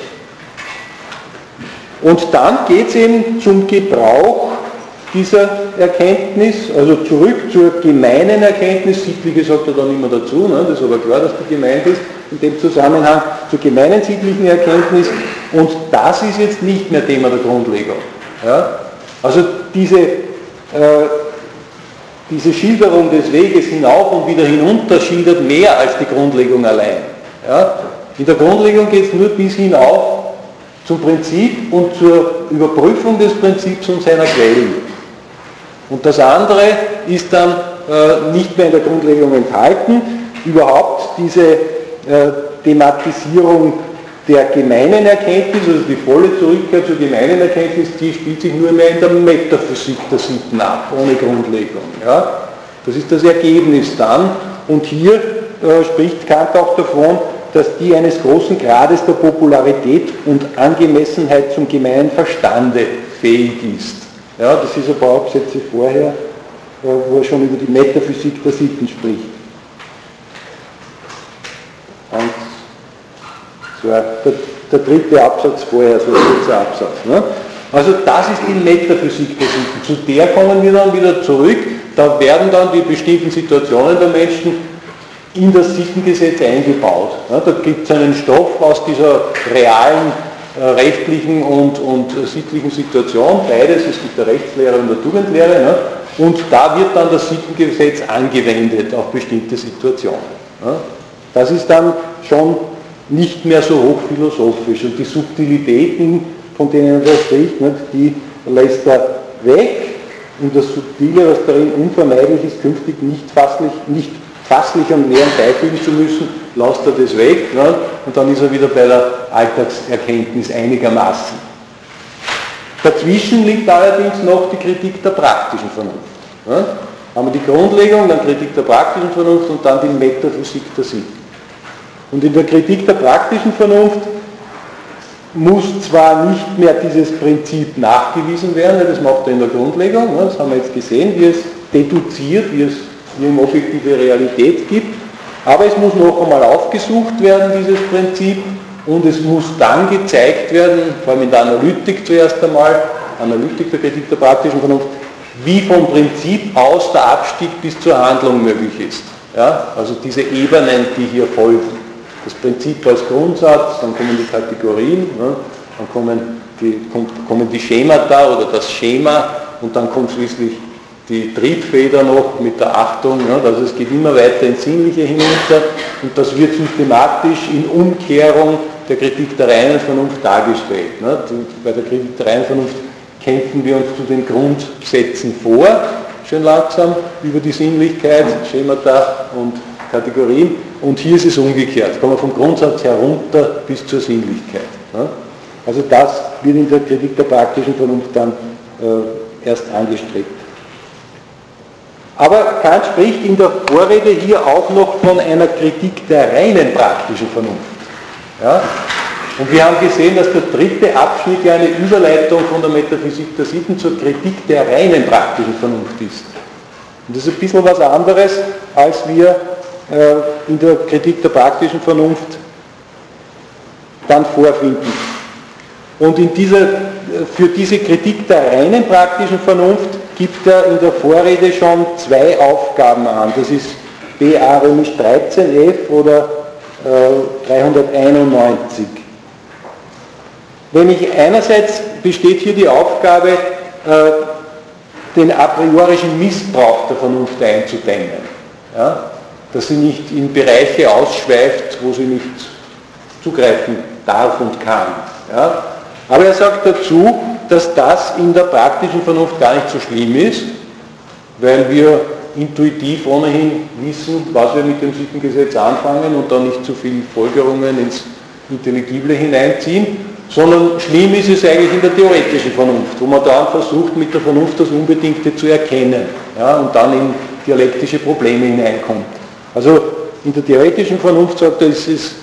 Und dann geht es eben zum Gebrauch dieser Erkenntnis, also zurück zur gemeinen Erkenntnis, sittliche sagt er dann immer dazu, ne? Das ist aber klar, dass die gemeint ist, in dem Zusammenhang zur gemeinen sittlichen Erkenntnis, und das ist jetzt nicht mehr Thema der Grundlegung. Ja? Also diese Schilderung des Weges hinauf und wieder hinunter schildert mehr als die Grundlegung allein. Ja? In der Grundlegung geht es nur bis hinauf zum Prinzip und zur Überprüfung des Prinzips und seiner Quellen. Und das andere ist dann nicht mehr in der Grundlegung enthalten. Überhaupt diese Thematisierung der gemeinen Erkenntnis, also die volle Zurückkehr zur gemeinen Erkenntnis, die spielt sich nur mehr in der Metaphysik der Sitten ab, ohne Grundlegung. Ja? Das ist das Ergebnis dann. Und hier spricht Kant auch davon, dass die eines großen Grades der Popularität und Angemessenheit zum gemeinen Verstande fähig ist. Ja, das ist ein paar Absätze vorher, wo er schon über die Metaphysik der Sitten spricht. Und zwar der dritte Absatz vorher, so ein kurzer Absatz. Ne? Also das ist die Metaphysik der Sitten. Zu der kommen wir dann wieder zurück. Da werden dann die bestimmten Situationen der Menschen in das Sittengesetz eingebaut. Ja, da gibt es einen Stoff aus dieser realen, rechtlichen und sittlichen Situation, beides, es gibt der Rechtslehre und der Tugendlehre, ne? Und da wird dann das Sittengesetz angewendet auf bestimmte Situationen. Ja? Das ist dann schon nicht mehr so hochphilosophisch, und die Subtilitäten, von denen er spricht, ne, die lässt er weg, und das Subtile, was darin unvermeidlich ist, künftig nicht fasslich und leeren beifügen zu müssen, lässt er das weg, ne? Und dann ist er wieder bei der Alltagserkenntnis einigermaßen. Dazwischen liegt allerdings noch die Kritik der praktischen Vernunft. Ne? Haben wir die Grundlegung, dann Kritik der praktischen Vernunft und dann die Metaphysik der Sitten. Und in der Kritik der praktischen Vernunft muss zwar nicht mehr dieses Prinzip nachgewiesen werden, das macht er in der Grundlegung, ne? Das haben wir jetzt gesehen, wie es deduziert, wie es ihm objektive Realität gibt, aber es muss noch einmal aufgesucht werden, dieses Prinzip, und es muss dann gezeigt werden, vor allem in der Analytik zuerst einmal, Analytik der Kritik der praktischen Vernunft, wie vom Prinzip aus der Abstieg bis zur Handlung möglich ist. Ja? Also diese Ebenen, die hier folgen. Das Prinzip als Grundsatz, dann kommen die Kategorien, ne? Dann kommen kommen die Schemata oder das Schema und dann kommt schließlich die Triebfeder noch mit der Achtung, ja, also es geht immer weiter ins Sinnliche hinunter und das wird systematisch in Umkehrung der Kritik der reinen Vernunft dargestellt. Ne? Bei der Kritik der reinen Vernunft kämpfen wir uns zu den Grundsätzen vor, schön langsam, über die Sinnlichkeit, Schemata und Kategorien, und hier ist es umgekehrt, kommen wir vom Grundsatz herunter bis zur Sinnlichkeit. Ne? Also das wird in der Kritik der praktischen Vernunft dann erst angestrebt. Aber Kant spricht in der Vorrede hier auch noch von einer Kritik der reinen praktischen Vernunft. Ja? Und wir haben gesehen, dass der dritte Abschnitt ja eine Überleitung von der Metaphysik der Sitten zur Kritik der reinen praktischen Vernunft ist. Und das ist ein bisschen was anderes, als wir in der Kritik der praktischen Vernunft dann vorfinden. Und für diese Kritik der reinen praktischen Vernunft gibt er in der Vorrede schon zwei Aufgaben an. Das ist BA römisch 13f oder 391. Nämlich einerseits besteht hier die Aufgabe, den a priorischen Missbrauch der Vernunft einzudämmen. Ja? Dass sie nicht in Bereiche ausschweift, wo sie nicht zugreifen darf und kann. Ja? Aber er sagt dazu, dass das in der praktischen Vernunft gar nicht so schlimm ist, weil wir intuitiv ohnehin wissen, was wir mit dem Sittengesetz anfangen und dann nicht zu viele Folgerungen ins Intelligible hineinziehen, sondern schlimm ist es eigentlich in der theoretischen Vernunft, wo man dann versucht, mit der Vernunft das Unbedingte zu erkennen, ja, und dann in dialektische Probleme hineinkommt. Also in der theoretischen Vernunft, sagt er,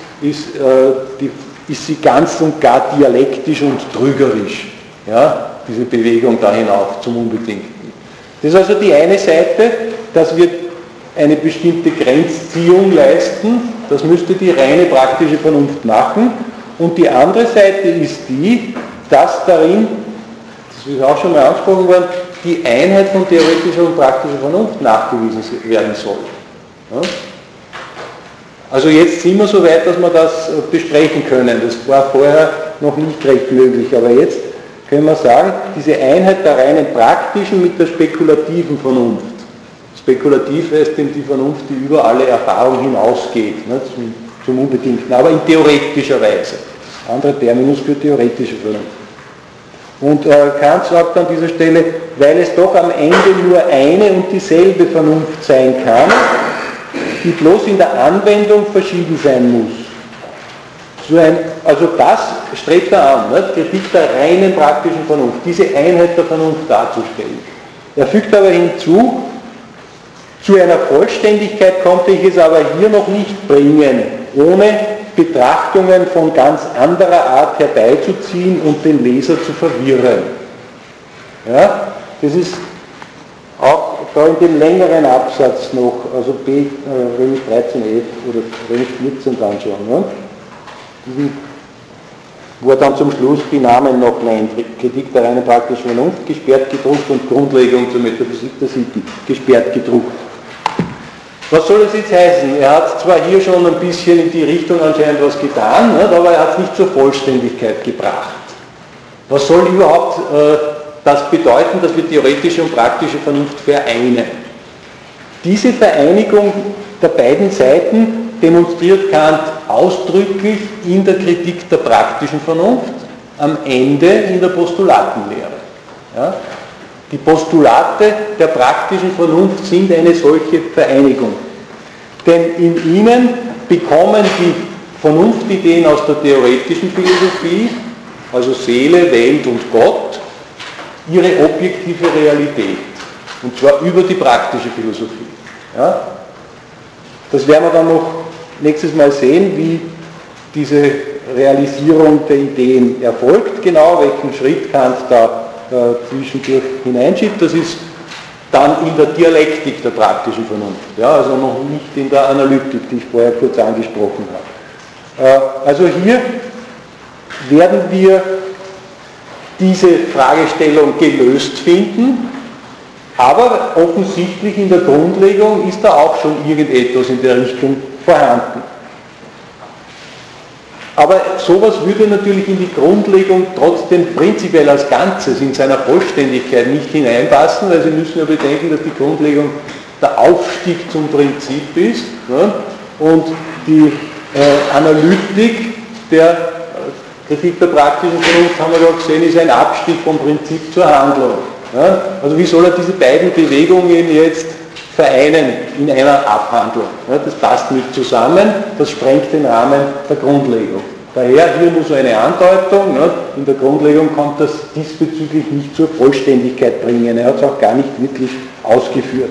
ist sie ganz und gar dialektisch und trügerisch, ja, diese Bewegung da hinauf zum Unbedingten. Das ist also die eine Seite, dass wir eine bestimmte Grenzziehung leisten, das müsste die reine praktische Vernunft machen, und die andere Seite ist die, dass darin, das ist auch schon mal angesprochen worden, die Einheit von theoretischer und praktischer Vernunft nachgewiesen werden soll. Ja? Also jetzt sind wir so weit, dass wir das besprechen können. Das war vorher noch nicht recht möglich, aber jetzt können wir sagen, diese Einheit der reinen praktischen mit der spekulativen Vernunft. Spekulativ heißt eben die Vernunft, die über alle Erfahrung hinausgeht, ne, zum Unbedingten, aber in theoretischer Weise. Anderer Terminus für theoretische Vernunft. Und Kant sagt an dieser Stelle, weil es doch am Ende nur eine und dieselbe Vernunft sein kann, die bloß in der Anwendung verschieden sein muss. Also das strebt er an, ne? Kritik der reinen praktischen Vernunft, diese Einheit der Vernunft darzustellen. Er fügt aber hinzu, zu einer Vollständigkeit konnte ich es aber hier noch nicht bringen, ohne Betrachtungen von ganz anderer Art herbeizuziehen und den Leser zu verwirren. Ja? Das ist auch da in dem längeren Absatz noch, also B, römisch 13f oder römisch 14 dann schon, ne? Wo er dann zum Schluss die Namen noch nennt, Kritik der reinen praktischen Vernunft, gesperrt gedruckt, und Grundlegung zur Metaphysik der Sitten, gesperrt gedruckt. Was soll das jetzt heißen? Er hat zwar hier schon ein bisschen in die Richtung anscheinend was getan, ne, aber er hat es nicht zur Vollständigkeit gebracht. Was soll überhaupt das bedeuten, dass wir theoretische und praktische Vernunft vereinen? Diese Vereinigung der beiden Seiten demonstriert Kant ausdrücklich in der Kritik der praktischen Vernunft, am Ende in der Postulatenlehre. Ja? Die Postulate der praktischen Vernunft sind eine solche Vereinigung. Denn in ihnen bekommen die Vernunftideen aus der theoretischen Philosophie, also Seele, Welt und Gott, ihre objektive Realität. Und zwar über die praktische Philosophie. Ja? Das werden wir dann noch nächstes Mal sehen, wie diese Realisierung der Ideen erfolgt, genau welchen Schritt Kant da zwischendurch hineinschiebt. Das ist dann in der Dialektik der praktischen Vernunft, ja, also noch nicht in der Analytik, die ich vorher kurz angesprochen habe. Also hier werden wir diese Fragestellung gelöst finden, aber offensichtlich in der Grundlegung ist da auch schon irgendetwas in der Richtung vorhanden. Aber sowas würde natürlich in die Grundlegung trotzdem prinzipiell als Ganzes in seiner Vollständigkeit nicht hineinpassen, weil Sie müssen ja bedenken, dass die Grundlegung der Aufstieg zum Prinzip ist, ne? Und die Analytik der Kritik der praktischen Vernunft, haben wir ja gesehen, ist ein Abstieg vom Prinzip zur Handlung. Ja? Also wie soll er diese beiden Bewegungen jetzt vereinen in einer Abhandlung? Ja, das passt nicht zusammen, das sprengt den Rahmen der Grundlegung. Daher hier nur so eine Andeutung, ja, in der Grundlegung kommt das diesbezüglich nicht zur Vollständigkeit bringen, er hat es auch gar nicht wirklich ausgeführt.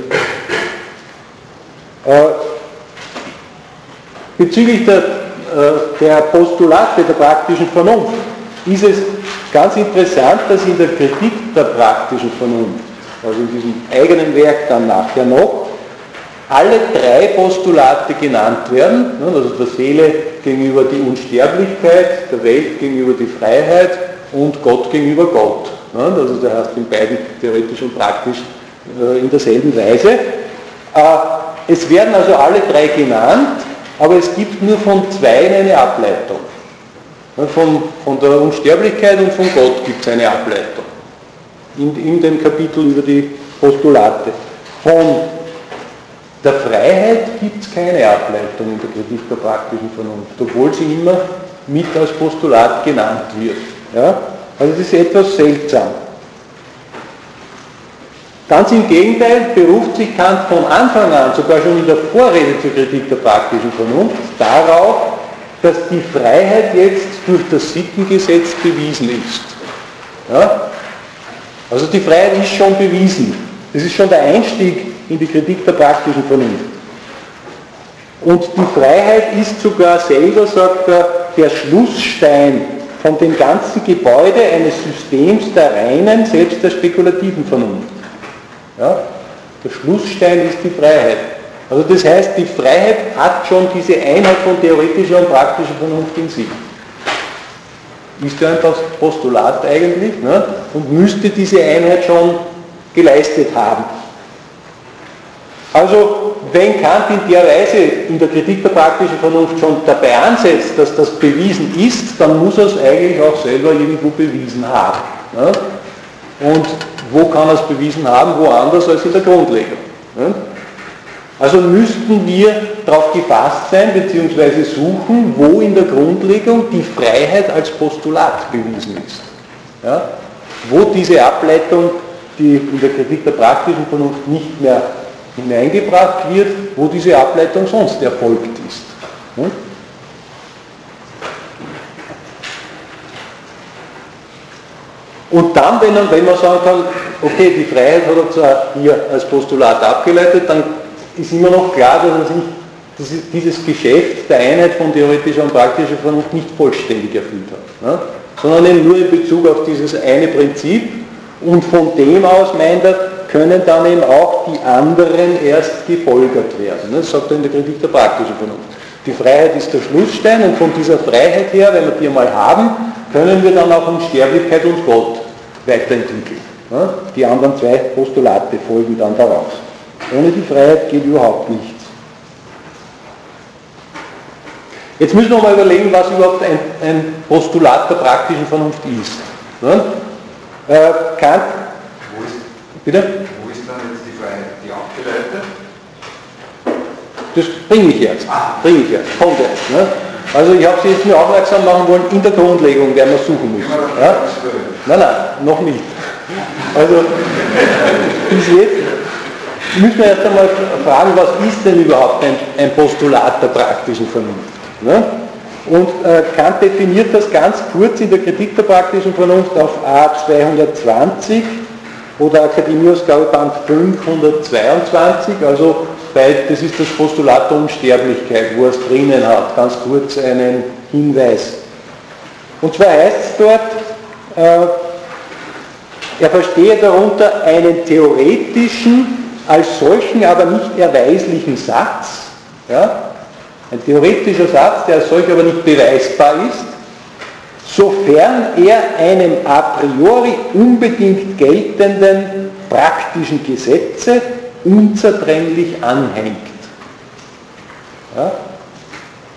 Bezüglich der Postulate der praktischen Vernunft ist es ganz interessant, dass in der Kritik der praktischen Vernunft, also in diesem eigenen Werk dann nachher noch, alle drei Postulate genannt werden, also der Seele gegenüber die Unsterblichkeit, der Welt gegenüber die Freiheit und Gott gegenüber Gott. Also der heißt in beiden theoretisch und praktisch in derselben Weise. Es werden also alle drei genannt, aber es gibt nur von zwei eine Ableitung. Von der Unsterblichkeit und von Gott gibt es eine Ableitung. In dem Kapitel über die Postulate. Von der Freiheit gibt es keine Ableitung in der Kritik der praktischen Vernunft, obwohl sie immer mit als Postulat genannt wird. Ja? Also das ist etwas seltsam. Ganz im Gegenteil beruft sich Kant von Anfang an, sogar schon in der Vorrede zur Kritik der praktischen Vernunft, darauf, dass die Freiheit jetzt durch das Sittengesetz bewiesen ist. Ja? Also die Freiheit ist schon bewiesen. Das ist schon der Einstieg in die Kritik der praktischen Vernunft. Und die Freiheit ist sogar selber, sagt er, der Schlussstein von dem ganzen Gebäude eines Systems der reinen, selbst der spekulativen Vernunft. Ja? Der Schlussstein ist die Freiheit. Also das heißt, die Freiheit hat schon diese Einheit von theoretischer und praktischer Vernunft in sich. Ist ja ein Postulat eigentlich, ne? Und müsste diese Einheit schon geleistet haben. Also wenn Kant in der Weise in der Kritik der praktischen Vernunft schon dabei ansetzt, dass das bewiesen ist, dann muss er es eigentlich auch selber irgendwo bewiesen haben. Ne? Und wo kann er es bewiesen haben? Woanders als in der Grundlegung. Ne? Also müssten wir darauf gefasst sein, beziehungsweise suchen, wo in der Grundlegung die Freiheit als Postulat bewiesen ist. Ja? Wo diese Ableitung, die in der Kritik der praktischen Vernunft nicht mehr hineingebracht wird, wo diese Ableitung sonst erfolgt ist. Hm? Und dann, wenn man sagen kann, okay, die Freiheit hat er zwar hier als Postulat abgeleitet, dann ist immer noch klar, dass er sich dieses Geschäft der Einheit von theoretischer und praktischer Vernunft nicht vollständig erfüllt hat, ne? Sondern eben nur in Bezug auf dieses eine Prinzip, und von dem aus meint er, können dann eben auch die anderen erst gefolgert werden. Das sagt er in der Kritik der praktischen Vernunft. Die Freiheit ist der Schlussstein, und von dieser Freiheit her, wenn wir die mal haben, können wir dann auch Unsterblichkeit und Gott weiterentwickeln. Die anderen zwei Postulate folgen dann daraus. Ohne die Freiheit geht überhaupt nichts. Jetzt müssen wir mal überlegen, was überhaupt ein Postulat der praktischen Vernunft ist. Kant. Bitte? Wo ist dann jetzt die Freiheit? Die abgeleitet? Das bringe ich jetzt. Kommt jetzt. Ne? Also ich habe Sie jetzt nur aufmerksam machen wollen, in der Grundlegung werden wir suchen müssen. Ja? Nein, noch nicht. Also bis jetzt müssen wir erst einmal fragen, was ist denn überhaupt ein Postulat der praktischen Vernunft? Ne? Und Kant definiert das ganz kurz in der Kritik der praktischen Vernunft auf A220 oder Akademieausgabe Band 522, also das ist das Postulat der Unsterblichkeit, wo er es drinnen hat, ganz kurz einen Hinweis. Und zwar heißt es dort, er verstehe darunter einen theoretischen, als solchen aber nicht erweislichen Satz, ja, ein theoretischer Satz, der als solch aber nicht beweisbar ist, sofern er einem a priori unbedingt geltenden praktischen Gesetze unzertrennlich anhängt. Ja?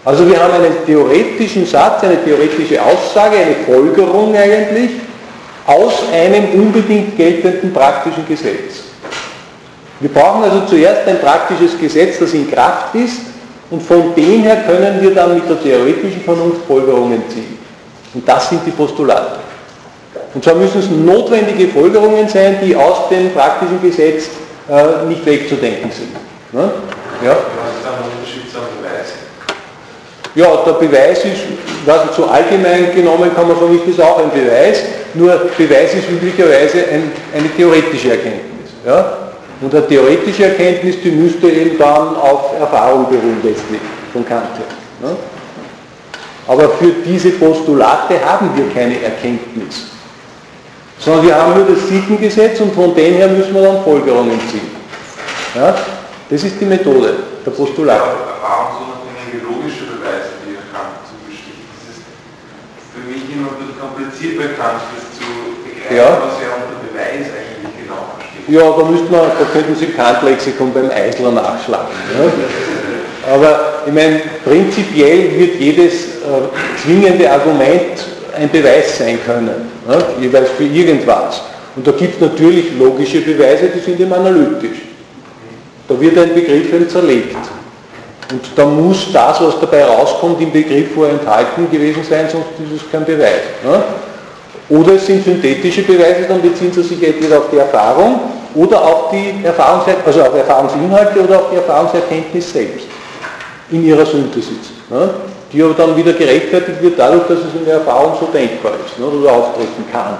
Also wir haben einen theoretischen Satz, eine theoretische Aussage, eine Folgerung eigentlich aus einem unbedingt geltenden praktischen Gesetz. Wir brauchen also zuerst ein praktisches Gesetz, das in Kraft ist, und von dem her können wir dann mit der theoretischen Vernunft Folgerungen ziehen. Und das sind die Postulate. Und zwar müssen es notwendige Folgerungen sein, die aus dem praktischen Gesetz nicht wegzudenken sind. Ne? Ja? Was ist dann der Unterschied zum Beweis? Ja, der Beweis ist, so allgemein genommen kann man sagen, ist das auch ein Beweis, nur Beweis ist üblicherweise eine theoretische Erkenntnis. Ja? Und eine theoretische Erkenntnis, die müsste eben dann auf Erfahrung beruhen letztlich, von Kant her. Ne? Aber für diese Postulate haben wir keine Erkenntnis, sondern wir haben nur das Sittengesetz und von dem her müssen wir dann Folgerungen ziehen. Ja? Das ist die Methode der Postulate. Erfahrungsunabhängige logische Beweise, die Kant zugestimmt. Das ist für mich immer ein bisschen kompliziert bei Kant, das zu begreifen, was er unter Beweis eigentlich genau versteht. Ja, da könnten Sie Kant-Lexikon beim Eisler nachschlagen. Ja? Aber ich meine, prinzipiell wird jedes zwingende Argument ein Beweis sein können, ja? Jeweils für irgendwas. Und da gibt es natürlich logische Beweise, die sind eben analytisch. Da wird ein Begriff eben zerlegt. Und da muss das, was dabei rauskommt, im Begriff vorher enthalten gewesen sein, sonst ist es kein Beweis. Ja? Oder es sind synthetische Beweise, dann beziehen sie sich entweder auf die Erfahrung oder auf die also auf Erfahrungsinhalte oder auf die Erfahrungserkenntnis selbst in ihrer Synthesis. Ne? Die aber dann wieder gerechtfertigt wird dadurch, dass es in der Erfahrung so denkbar ist, ne? Oder auftreten kann.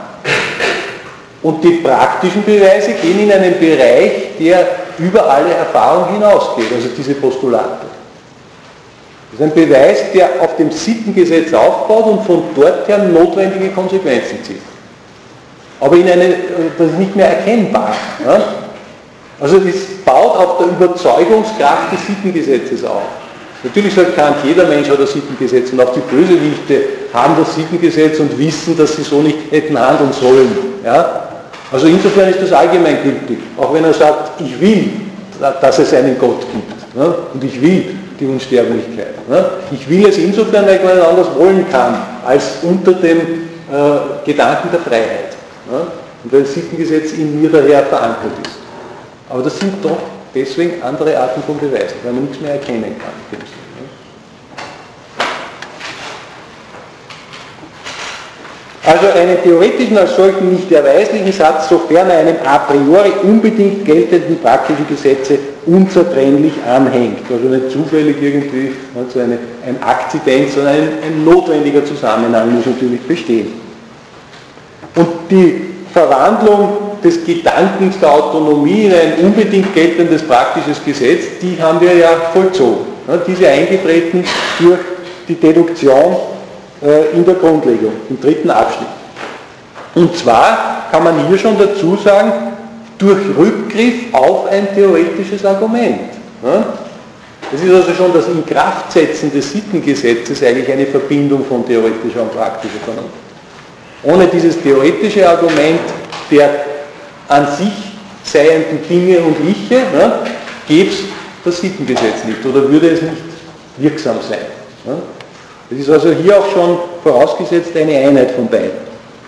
Und die praktischen Beweise gehen in einen Bereich, der über alle Erfahrung hinausgeht, also diese Postulate. Das ist ein Beweis, der auf dem Sittengesetz aufbaut und von dort her notwendige Konsequenzen zieht. Aber das ist nicht mehr erkennbar. Ja? Also es baut auf der Überzeugungskraft des Sittengesetzes auf. Natürlich sagt Kant, jeder Mensch hat das Sittengesetz und auch die Bösewichte haben das Sittengesetz und wissen, dass sie so nicht hätten handeln sollen. Ja? Also insofern ist das allgemeingültig, auch wenn er sagt, ich will, dass es einen Gott gibt. Ja? Und ich will die Unsterblichkeit. Ja? Ich will es insofern, weil ich nicht anders wollen kann, als unter dem Gedanken der Freiheit. Ja? Und weil das Sittengesetz in mir daher verankert ist. Aber das sind doch deswegen andere Arten von Beweisen, weil man nichts mehr erkennen kann. Also einen theoretischen als solchen nicht erweislichen Satz, sofern er einem a priori unbedingt geltenden praktischen Gesetze unzertrennlich anhängt. Also nicht zufällig irgendwie also ein Akzident, sondern ein notwendiger Zusammenhang muss natürlich bestehen. Und die Verwandlung des Gedankens der Autonomie in ein unbedingt geltendes praktisches Gesetz, die haben wir ja vollzogen. Diese eingetreten durch die Deduktion in der Grundlegung, im dritten Abschnitt. Und zwar kann man hier schon dazu sagen, durch Rückgriff auf ein theoretisches Argument. Das ist also schon das Inkraftsetzen des Sittengesetzes eigentlich eine Verbindung von theoretischer und praktischer Vernunft. Ohne dieses theoretische Argument der an sich seienden Dinge und Liche, gäbe es das Sittengesetz nicht oder würde es nicht wirksam sein. Das ist also hier auch schon vorausgesetzt eine Einheit von beiden.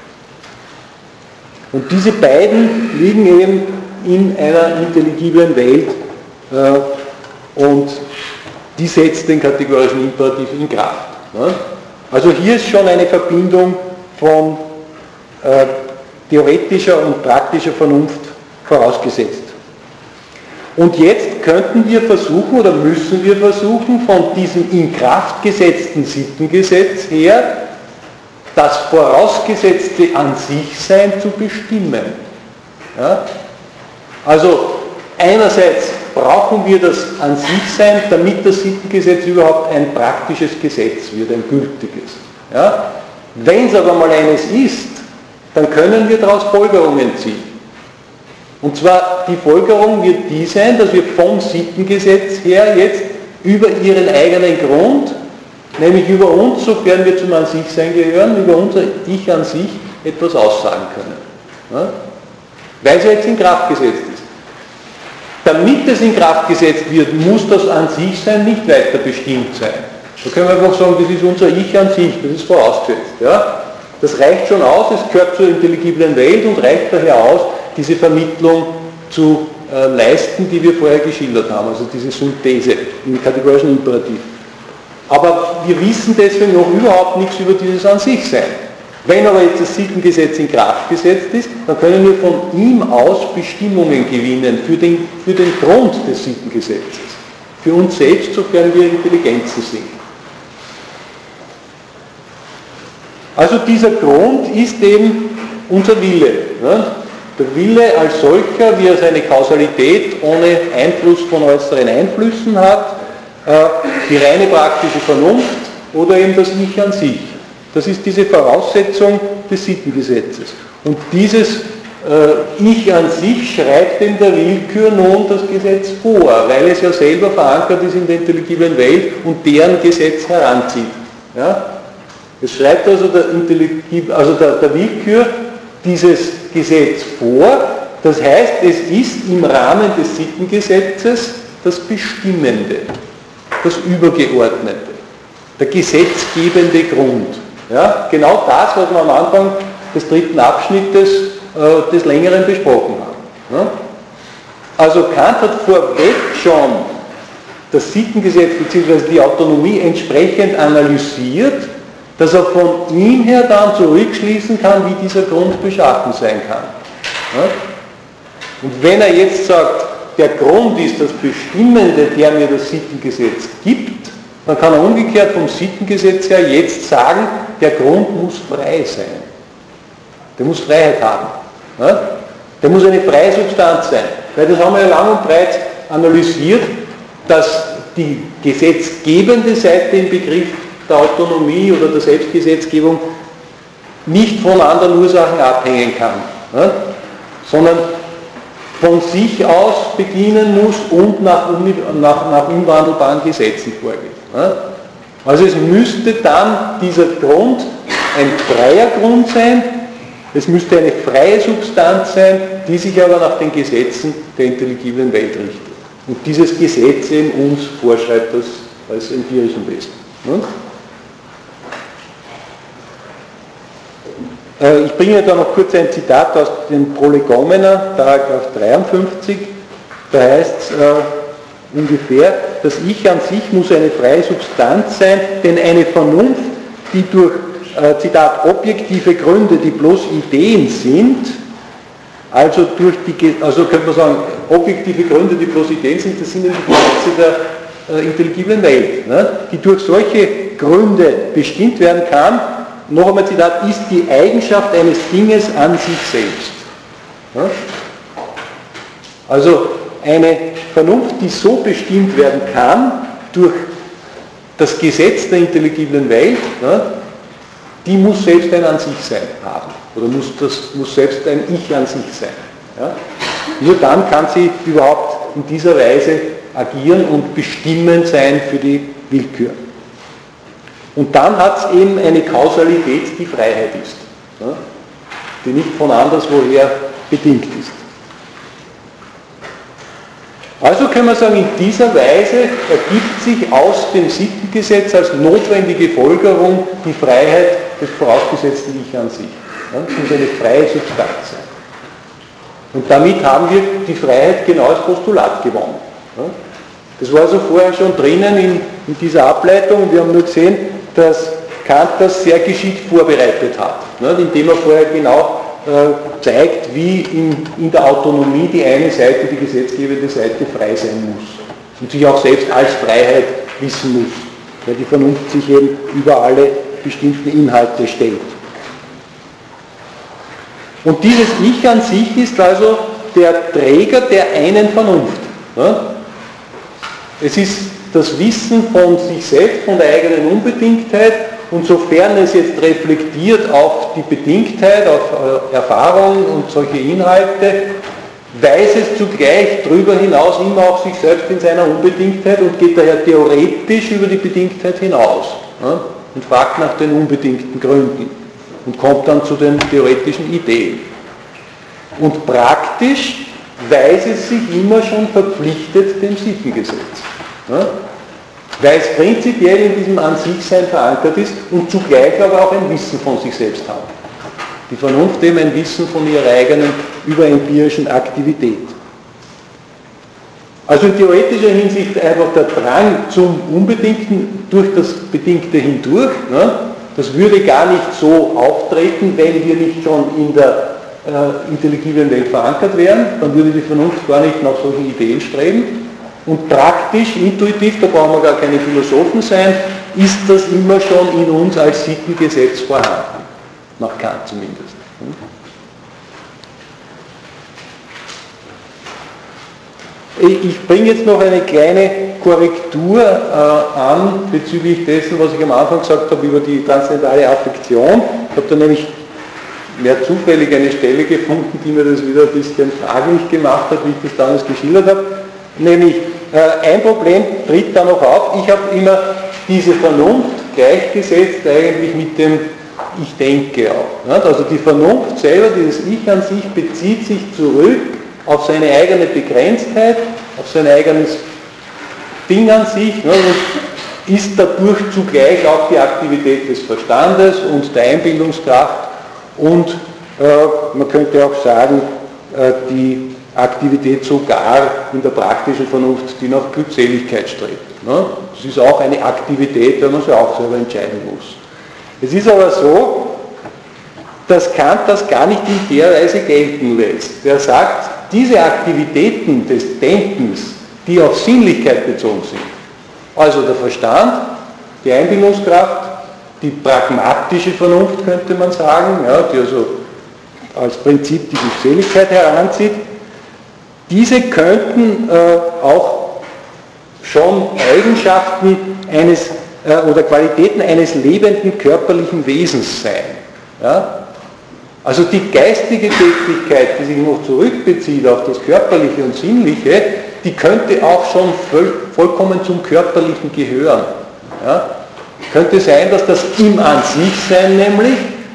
Und diese beiden liegen eben in einer intelligiblen Welt und die setzt den kategorischen Imperativ in Kraft. Also hier ist schon eine Verbindung von theoretischer und praktischer Vernunft vorausgesetzt. Und jetzt könnten wir versuchen oder müssen wir versuchen, von diesem in Kraft gesetzten Sittengesetz her das vorausgesetzte an sich Sein zu bestimmen. Ja? Also einerseits brauchen wir das an sich Sein, damit das Sittengesetz überhaupt ein praktisches Gesetz wird, ein gültiges. Ja? Wenn es aber mal eines ist, dann können wir daraus Folgerungen ziehen. Und zwar die Folgerung wird die sein, dass wir vom Sittengesetz her jetzt über ihren eigenen Grund, nämlich über uns, sofern wir zum An-sich-Sein gehören, über unser Ich an sich etwas aussagen können. Ja? Weil es jetzt in Kraft gesetzt ist. Damit es in Kraft gesetzt wird, muss das An-sich-Sein nicht weiter bestimmt sein. Da können wir einfach sagen, das ist unser Ich an sich, das ist vorausgesetzt. Ja? Das reicht schon aus, es gehört zur intelligiblen Welt und reicht daher aus, diese Vermittlung zu leisten, die wir vorher geschildert haben, also diese Synthese im kategorischen Imperativ. Aber wir wissen deswegen noch überhaupt nichts über dieses An sich sein. Wenn aber jetzt das Sittengesetz in Kraft gesetzt ist, dann können wir von ihm aus Bestimmungen gewinnen für den Grund des Sittengesetzes. Für uns selbst, sofern wir Intelligenzen sind. Also dieser Grund ist eben unser Wille. Ne? Der Wille als solcher, wie er seine Kausalität ohne Einfluss von äußeren Einflüssen hat, die reine praktische Vernunft oder eben das Ich an sich. Das ist diese Voraussetzung des Sittengesetzes. Und dieses Ich an sich schreibt in der Willkür nun das Gesetz vor, weil es ja selber verankert ist in der intelligiblen Welt und deren Gesetz heranzieht. Ja? Es schreibt also der Willkür dieses Gesetz vor, das heißt, es ist im Rahmen des Sittengesetzes das Bestimmende, das Übergeordnete, der gesetzgebende Grund. Ja? Genau das, was wir am Anfang des dritten Abschnittes des Längeren besprochen haben. Ja? Also Kant hat vorweg schon das Sittengesetz bzw. die Autonomie entsprechend analysiert, dass er von ihm her dann zurückschließen kann, wie dieser Grund beschaffen sein kann. Ja? Und wenn er jetzt sagt, der Grund ist das Bestimmende, der mir das Sittengesetz gibt, dann kann er umgekehrt vom Sittengesetz her jetzt sagen, der Grund muss frei sein. Der muss Freiheit haben. Ja? Der muss eine freie Substanz sein. Weil das haben wir ja lang und breit analysiert, dass die gesetzgebende Seite im Begriff der Autonomie oder der Selbstgesetzgebung nicht von anderen Ursachen abhängen kann, ja? Sondern von sich aus beginnen muss und nach unwandelbaren Gesetzen vorgeht. Ja? Also es müsste dann dieser Grund ein freier Grund sein, es müsste eine freie Substanz sein, die sich aber nach den Gesetzen der intelligiblen Welt richtet. Und dieses Gesetz eben uns vorschreibt das als empirischen Wesen. Ja? Ich bringe da noch kurz ein Zitat aus dem Prolegomena, Paragraph 53. Da heißt es ungefähr, das Ich an sich muss eine freie Substanz sein, denn eine Vernunft, die durch, Zitat, objektive Gründe, die bloß Ideen sind, also könnte man sagen, objektive Gründe, die bloß Ideen sind, das sind die Gesetze der intelligiblen Welt, ne? Die durch solche Gründe bestimmt werden kann. Noch einmal Zitat, ist die Eigenschaft eines Dinges an sich selbst. Ja? Also eine Vernunft, die so bestimmt werden kann durch das Gesetz der intelligiblen Welt, ja, die muss selbst ein An sich sein haben. Oder muss selbst ein Ich an sich sein. Ja? Nur dann kann sie überhaupt in dieser Weise agieren und bestimmend sein für die Willkür. Und dann hat es eben eine Kausalität, die Freiheit ist, ja, die nicht von anderswoher bedingt ist. Also können wir sagen, in dieser Weise ergibt sich aus dem Sittengesetz als notwendige Folgerung die Freiheit des vorausgesetzten Ich an sich. Ja, es muss eine freie Substanz sein. Und damit haben wir die Freiheit genau als Postulat gewonnen. Ja. Das war also vorher schon drinnen in dieser Ableitung und wir haben nur gesehen, dass Kant das sehr geschickt vorbereitet hat, ne, indem er vorher genau zeigt, wie in der Autonomie die eine Seite, die gesetzgebende Seite, frei sein muss und sich auch selbst als Freiheit wissen muss, weil die Vernunft sich eben über alle bestimmten Inhalte stellt. Und dieses Ich an sich ist also der Träger der einen Vernunft. Ne? Es ist das Wissen von sich selbst, von der eigenen Unbedingtheit, und sofern es jetzt reflektiert auf die Bedingtheit, auf Erfahrung und solche Inhalte, weiß es zugleich darüber hinaus immer auf sich selbst in seiner Unbedingtheit und geht daher theoretisch über die Bedingtheit hinaus, ja, und fragt nach den unbedingten Gründen und kommt dann zu den theoretischen Ideen. Und praktisch weiß es sich immer schon verpflichtet dem Sittengesetz. Ja? weil es prinzipiell in diesem An-sich-Sein verankert ist und zugleich aber auch ein Wissen von sich selbst hat. Die Vernunft eben ein Wissen von ihrer eigenen überempirischen Aktivität. Also in theoretischer Hinsicht einfach der Drang zum Unbedingten durch das Bedingte hindurch, ne, das würde gar nicht so auftreten, wenn wir nicht schon in der intelligiblen Welt verankert wären, dann würde die Vernunft gar nicht nach solchen Ideen streben. Und praktisch, intuitiv, da brauchen wir gar keine Philosophen sein, ist das immer schon in uns als Sittengesetz vorhanden. Nach Kant zumindest. Ich bringe jetzt noch eine kleine Korrektur an bezüglich dessen, was ich am Anfang gesagt habe über die transzendentale Affektion. Ich habe da nämlich mehr zufällig eine Stelle gefunden, die mir das wieder ein bisschen fraglich gemacht hat, wie ich das damals geschildert habe. Nämlich, ein Problem tritt da noch auf. Ich habe immer diese Vernunft gleichgesetzt eigentlich mit dem Ich denke auch. Also die Vernunft selber, dieses Ich an sich, bezieht sich zurück auf seine eigene Begrenztheit, auf sein eigenes Ding an sich, ne, und ist dadurch zugleich auch die Aktivität des Verstandes und der Einbildungskraft und man könnte auch sagen, die Aktivität sogar in der praktischen Vernunft, die nach Glückseligkeit strebt. Ne. Das ist auch eine Aktivität, der man sich auch selber entscheiden muss. Es ist aber so, dass Kant das gar nicht in der Weise gelten lässt. Er sagt, diese Aktivitäten des Denkens, die auf Sinnlichkeit bezogen sind, also der Verstand, die Einbildungskraft, die pragmatische Vernunft könnte man sagen, ja, die also als Prinzip die Glückseligkeit heranzieht, diese könnten auch schon Eigenschaften eines oder Qualitäten eines lebenden körperlichen Wesens sein. Ja? Also die geistige Tätigkeit, die sich noch zurückbezieht auf das Körperliche und Sinnliche, die könnte auch schon vollkommen zum Körperlichen gehören. Ja? Könnte sein, dass das im An-sich-Sein nämlich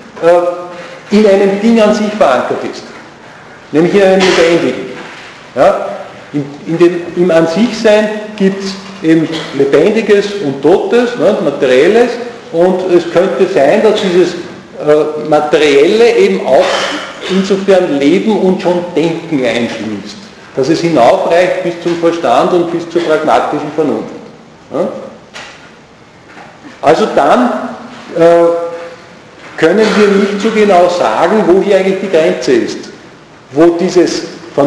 in einem Ding an sich verankert ist. Nämlich in einem Lebendigen. Ja? Im An-sich-Sein gibt es eben Lebendiges und Totes, ne, Materielles, und es könnte sein, dass dieses Materielle eben auch insofern Leben und schon Denken einschließt, dass es hinaufreicht bis zum Verstand und bis zur pragmatischen Vernunft. Ja? Also dann können wir nicht so genau sagen, wo hier eigentlich die Grenze ist, wo dieses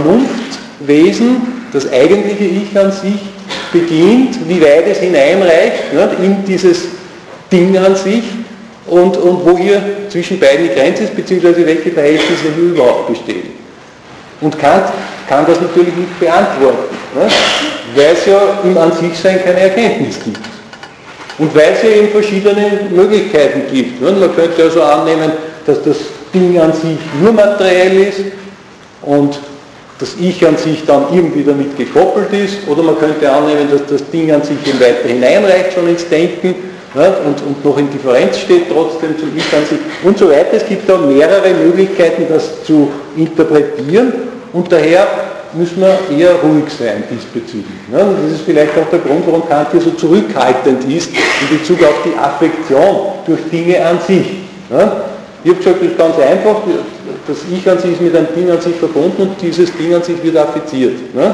Vernunftwesen, das eigentliche Ich an sich, beginnt, wie weit es hineinreicht, ne, in dieses Ding an sich und wo hier zwischen beiden die Grenze ist, beziehungsweise welche Verhältnisse hier überhaupt bestehen. Und Kant kann das natürlich nicht beantworten, ne, weil es ja im An-sich-Sein keine Erkenntnis gibt. Und weil es ja eben verschiedene Möglichkeiten gibt. Ne. Man könnte also annehmen, dass das Ding an sich nur materiell ist und das Ich an sich dann irgendwie damit gekoppelt ist, oder man könnte annehmen, dass das Ding an sich eben weiter hineinreicht schon ins Denken, ja, und noch in Differenz steht trotzdem zum Ich an sich und so weiter. Es gibt da mehrere Möglichkeiten, das zu interpretieren, und daher müssen wir eher ruhig sein diesbezüglich. Ja. Und das ist vielleicht auch der Grund, warum Kant hier so zurückhaltend ist in Bezug auf die Affektion durch Dinge an sich. Ja. Ich habe gesagt, das ist ganz einfach, das Ich an sich ist mit einem Ding an sich verbunden und dieses Ding an sich wird affiziert. Ne?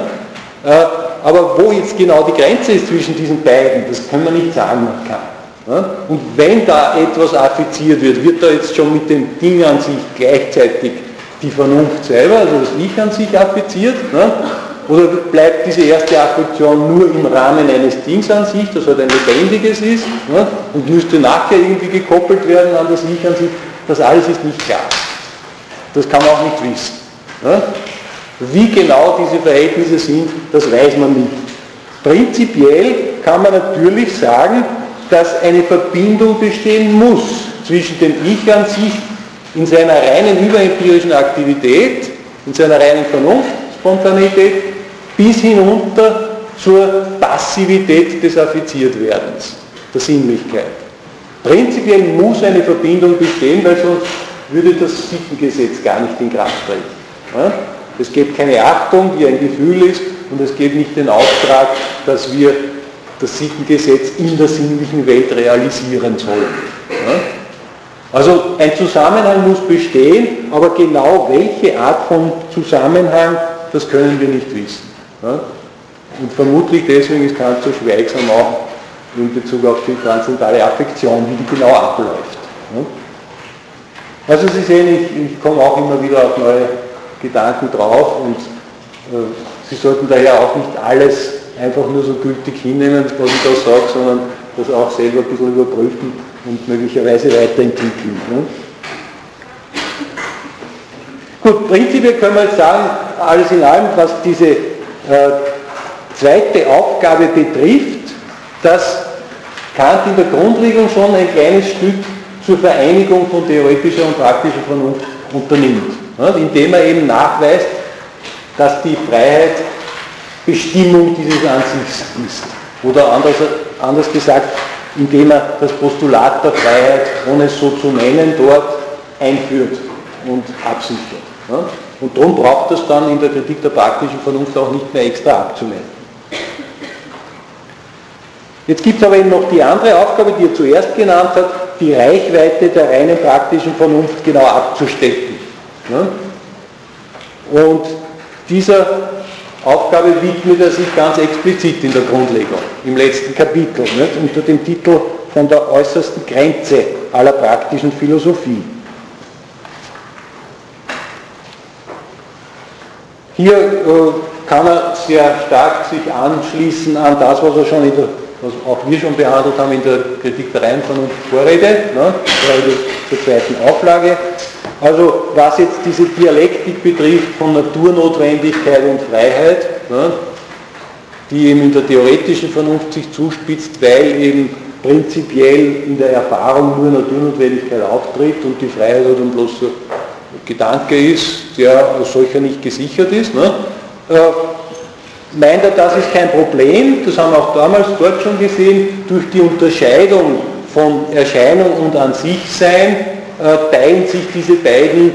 Aber wo jetzt genau die Grenze ist zwischen diesen beiden, das kann man nicht sagen nach Kant. Ne? Und wenn da etwas affiziert wird da jetzt schon mit dem Ding an sich gleichzeitig die Vernunft selber, also das Ich an sich affiziert, ne? Oder bleibt diese erste Affektion nur im Rahmen eines Dings an sich, das halt ein lebendiges ist, ne? Und müsste nachher irgendwie gekoppelt werden an das Ich an sich? Das alles ist nicht klar. Das kann man auch nicht wissen. Ja? Wie genau diese Verhältnisse sind, das weiß man nicht. Prinzipiell kann man natürlich sagen, dass eine Verbindung bestehen muss zwischen dem Ich an sich in seiner reinen überempirischen Aktivität, in seiner reinen Vernunft, Spontaneität, bis hinunter zur Passivität des Affiziertwerdens, der Sinnlichkeit. Prinzipiell muss eine Verbindung bestehen, weil sonst würde das Sittengesetz gar nicht in Kraft treten. Ja? Es gibt keine Achtung, die ein Gefühl ist, und es gibt nicht den Auftrag, dass wir das Sittengesetz in der sinnlichen Welt realisieren soll. Ja? Also ein Zusammenhang muss bestehen, aber genau welche Art von Zusammenhang, das können wir nicht wissen. Ja? Und vermutlich deswegen ist Kant so schweigsam auch in Bezug auf die transzendentale Affektion, wie die genau abläuft. Ja? Also Sie sehen, ich komme auch immer wieder auf neue Gedanken drauf und Sie sollten daher auch nicht alles einfach nur so gültig hinnehmen, was ich da sage, sondern das auch selber ein bisschen überprüfen und möglicherweise weiterentwickeln. Ne? Gut, prinzipiell können wir jetzt sagen, alles in allem, was diese zweite Aufgabe betrifft, dass Kant in der Grundregelung schon ein kleines Stück zur Vereinigung von theoretischer und praktischer Vernunft unternimmt, ne? Indem er eben nachweist, dass die Freiheit Bestimmung dieses Ansichts ist. Oder anders gesagt, indem er das Postulat der Freiheit, ohne es so zu nennen, dort einführt und absichert. Ja? Und darum braucht es dann in der Kritik der praktischen Vernunft auch nicht mehr extra abzuleiten. Jetzt gibt es aber eben noch die andere Aufgabe, die er zuerst genannt hat, die Reichweite der reinen praktischen Vernunft genau abzustecken. Ja? Und dieser Aufgabe widmet er sich ganz explizit in der Grundlegung, im letzten Kapitel, nicht? Unter dem Titel von der äußersten Grenze aller praktischen Philosophie. Hier kann er sehr stark sich anschließen an das, was er schon was auch wir schon behandelt haben in der Kritik der reinen Vernunft Vorrede, ne? Vorrede zur zweiten Auflage. Also was jetzt diese Dialektik betrifft von Naturnotwendigkeit und Freiheit, ne, die eben in der theoretischen Vernunft sich zuspitzt, weil eben prinzipiell in der Erfahrung nur Naturnotwendigkeit auftritt und die Freiheit dann bloß so ein Gedanke ist, der als solcher nicht gesichert ist. Ne, meint er, das ist kein Problem, das haben wir auch damals dort schon gesehen, durch die Unterscheidung von Erscheinung und An-sich-Sein teilen sich diese beiden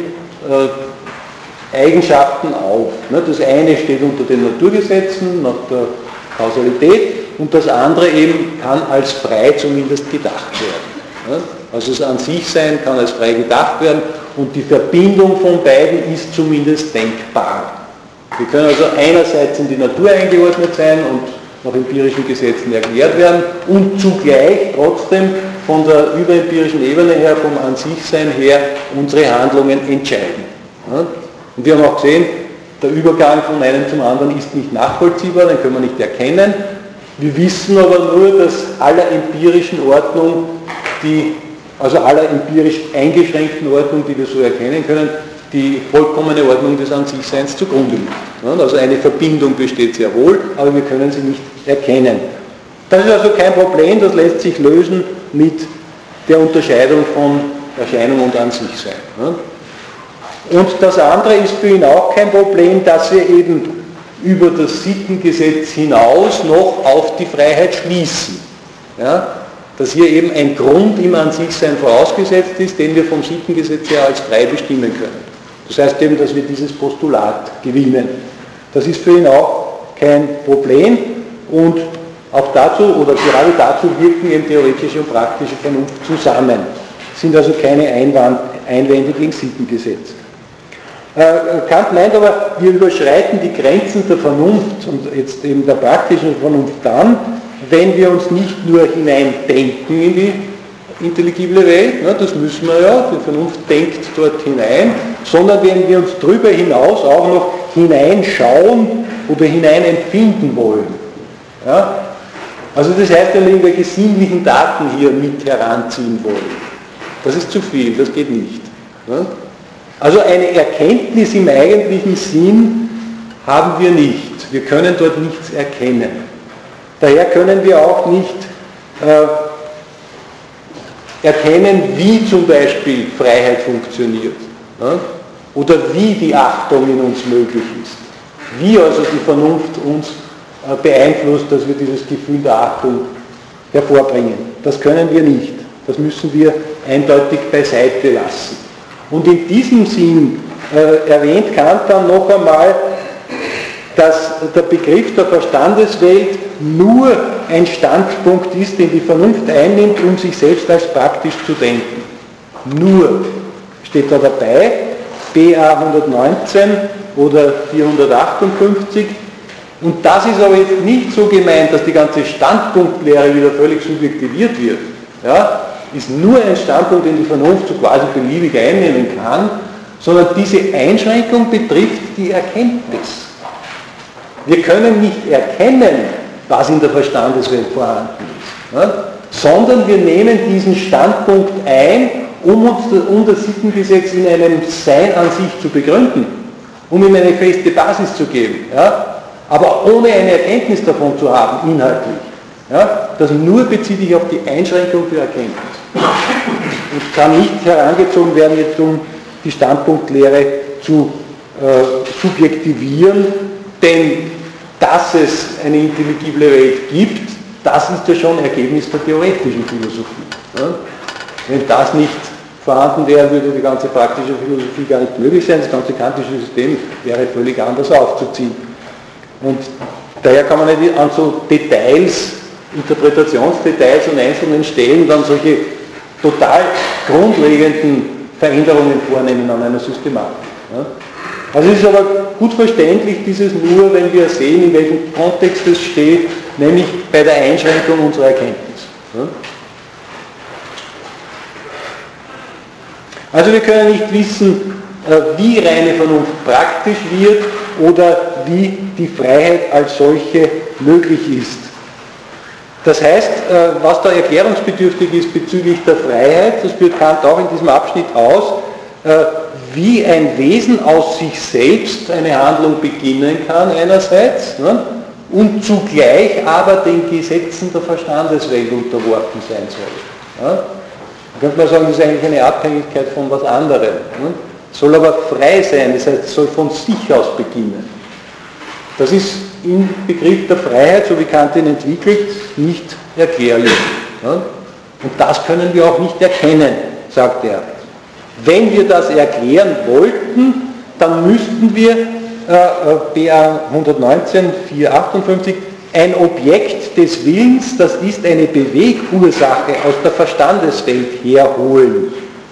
Eigenschaften auf. Das eine steht unter den Naturgesetzen, nach der Kausalität, und das andere eben kann als frei zumindest gedacht werden. Also das An-sich-Sein kann als frei gedacht werden und die Verbindung von beiden ist zumindest denkbar. Wir können also einerseits in die Natur eingeordnet sein und nach empirischen Gesetzen erklärt werden und zugleich trotzdem von der überempirischen Ebene her, vom An-sich-Sein her, unsere Handlungen entscheiden. Und wir haben auch gesehen, der Übergang von einem zum anderen ist nicht nachvollziehbar, den können wir nicht erkennen. Wir wissen aber nur, dass aller empirischen Ordnung, also aller empirisch eingeschränkten Ordnung, die wir so erkennen können, die vollkommene Ordnung des An-sich-Seins zugrunde liegt. Also eine Verbindung besteht sehr wohl, aber wir können sie nicht erkennen. Das ist also kein Problem, das lässt sich lösen mit der Unterscheidung von Erscheinung und An-sich-Sein. Und das andere ist für ihn auch kein Problem, dass wir eben über das Sittengesetz hinaus noch auf die Freiheit schließen. Ja? Dass hier eben ein Grund im An-sich-Sein vorausgesetzt ist, den wir vom Sittengesetz her als frei bestimmen können. Das heißt eben, dass wir dieses Postulat gewinnen. Das ist für ihn auch kein Problem und auch dazu oder gerade dazu wirken eben theoretische und praktische Vernunft zusammen. Sind also keine Einwände gegen Sittengesetz. Kant meint aber, wir überschreiten die Grenzen der Vernunft und jetzt eben der praktischen Vernunft dann, wenn wir uns nicht nur hineindenken in die intelligible Welt, ne, das müssen wir ja, die Vernunft denkt dort hinein, sondern wenn wir uns darüber hinaus auch noch hineinschauen oder hineinempfinden wollen. Ja? Also das heißt, wenn wir irgendwelche sinnlichen Daten hier mit heranziehen wollen, das ist zu viel, das geht nicht. Ne? Also eine Erkenntnis im eigentlichen Sinn haben wir nicht. Wir können dort nichts erkennen. Daher können wir auch nicht erkennen, wie zum Beispiel Freiheit funktioniert. Ja? Oder wie die Achtung in uns möglich ist. Wie also die Vernunft uns beeinflusst, dass wir dieses Gefühl der Achtung hervorbringen. Das können wir nicht. Das müssen wir eindeutig beiseite lassen. Und in diesem Sinn erwähnt Kant dann noch einmal dass der Begriff der Verstandeswelt nur ein Standpunkt ist, den die Vernunft einnimmt, um sich selbst als praktisch zu denken. Nur steht da dabei, BA 119 oder 458. Und das ist aber jetzt nicht so gemeint, dass die ganze Standpunktlehre wieder völlig subjektiviert wird. Ja? Ist nur ein Standpunkt, den die Vernunft so quasi beliebig einnehmen kann, sondern diese Einschränkung betrifft die Erkenntnis. Wir können nicht erkennen, was in der Verstandeswelt vorhanden ist, ja? Sondern wir nehmen diesen Standpunkt ein, um das Sittengesetz in einem Sein an sich zu begründen, um ihm eine feste Basis zu geben, ja? Aber ohne eine Erkenntnis davon zu haben, inhaltlich. Ja? Das nur bezieht sich auf die Einschränkung der Erkenntnis und kann nicht herangezogen werden, jetzt um die Standpunktlehre zu subjektivieren, denn dass es eine intelligible Welt gibt, das ist ja schon Ergebnis der theoretischen Philosophie. Ja? Wenn das nicht vorhanden wäre, würde die ganze praktische Philosophie gar nicht möglich sein, das ganze kantische System wäre völlig anders aufzuziehen. Und daher kann man nicht an so Details, Interpretationsdetails und einzelnen Stellen dann solche total grundlegenden Veränderungen vornehmen an einer Systematik. Ja? Also es ist aber gut verständlich, dieses nur, wenn wir sehen, in welchem Kontext es steht, nämlich bei der Einschränkung unserer Erkenntnis. Ja? Also wir können nicht wissen, wie reine Vernunft praktisch wird oder wie die Freiheit als solche möglich ist. Das heißt, was da erklärungsbedürftig ist bezüglich der Freiheit, das führt Kant auch in diesem Abschnitt aus, wie ein Wesen aus sich selbst eine Handlung beginnen kann einerseits, ne, und zugleich aber den Gesetzen der Verstandeswelt unterworfen sein soll. Ja. Da könnte man sagen, das ist eigentlich eine Abhängigkeit von was anderem. Ne. Soll aber frei sein, das heißt, es soll von sich aus beginnen. Das ist im Begriff der Freiheit, so wie Kant ihn entwickelt, nicht erklärlich. Ja. Und das können wir auch nicht erkennen, sagt er. Wenn wir das erklären wollten, dann müssten wir, BA 119, 458, ein Objekt des Willens, das ist eine Bewegursache aus der Verstandeswelt herholen.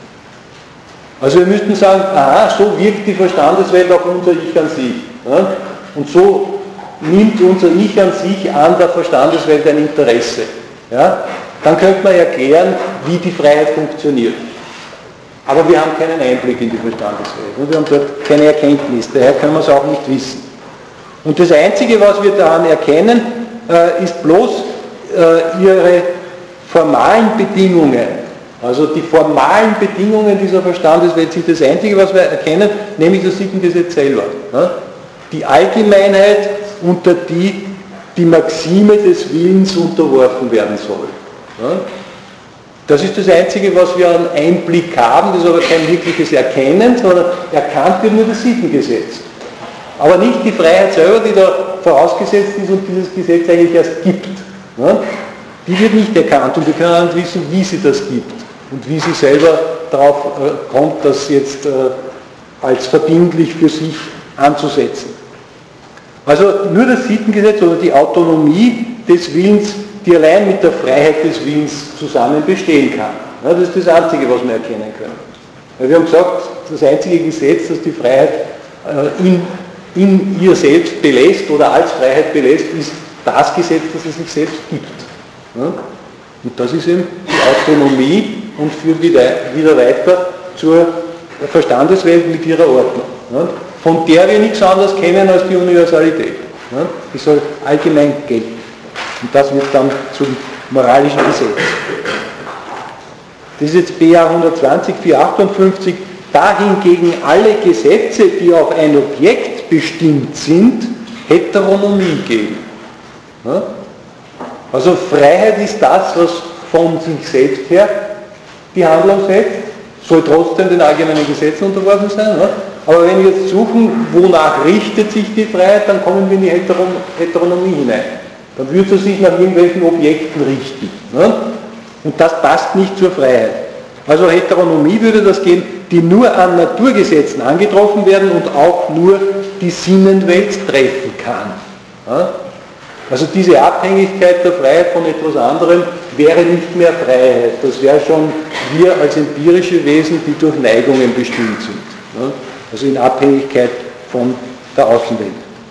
Also wir müssten sagen, aha, so wirkt die Verstandeswelt auf unser Ich an sich. Ja? Und so nimmt unser Ich an sich an der Verstandeswelt ein Interesse. Ja? Dann könnte man erklären, wie die Freiheit funktioniert. Aber wir haben keinen Einblick in die Verstandeswelt. Und wir haben dort keine Erkenntnis, daher können wir es auch nicht wissen. Und das Einzige, was wir daran erkennen, ist bloß ihre formalen Bedingungen. Also die formalen Bedingungen dieser Verstandeswelt sind das Einzige, was wir erkennen, nämlich das Sittengesetz selber. Die Allgemeinheit, unter die die Maxime des Willens unterworfen werden soll. Das ist das Einzige, was wir an Einblick haben, das ist aber kein wirkliches Erkennen, sondern erkannt wird nur das Sittengesetz. Aber nicht die Freiheit selber, die da vorausgesetzt ist und dieses Gesetz eigentlich erst gibt. Die wird nicht erkannt und wir können auch nicht wissen, wie sie das gibt und wie sie selber darauf kommt, das jetzt als verbindlich für sich anzusetzen. Also nur das Sittengesetz oder die Autonomie des Willens, die allein mit der Freiheit des Willens zusammen bestehen kann. Ja, das ist das Einzige, was wir erkennen können. Weil wir haben gesagt, das einzige Gesetz, das die Freiheit in ihr selbst belässt oder als Freiheit belässt, ist das Gesetz, das es sich selbst gibt. Ja? Und das ist eben die Autonomie und führt wieder weiter zur Verstandeswelt mit ihrer Ordnung. Ja? Von der wir nichts anderes kennen als die Universalität. Ja? Die soll allgemein gelten. Und das wird dann zum moralischen Gesetz. Das ist jetzt BA 120, 458. Da hingegen alle Gesetze, die auf ein Objekt bestimmt sind, Heteronomie geben. Ja? Also Freiheit ist das, was von sich selbst her die Handlung setzt, soll trotzdem den allgemeinen Gesetzen unterworfen sein. Ja? Aber wenn wir jetzt suchen, wonach richtet sich die Freiheit, dann kommen wir in die Heteronomie hinein. Dann würde es sich nach irgendwelchen Objekten richten. Ne? Und das passt nicht zur Freiheit. Also Heteronomie würde das gehen, die nur an Naturgesetzen angetroffen werden und auch nur die Sinnenwelt treffen kann. Ja? Also diese Abhängigkeit der Freiheit von etwas anderem wäre nicht mehr Freiheit. Das wäre schon wir als empirische Wesen, die durch Neigungen bestimmt sind. Ja? Also in Abhängigkeit von der Außenwelt.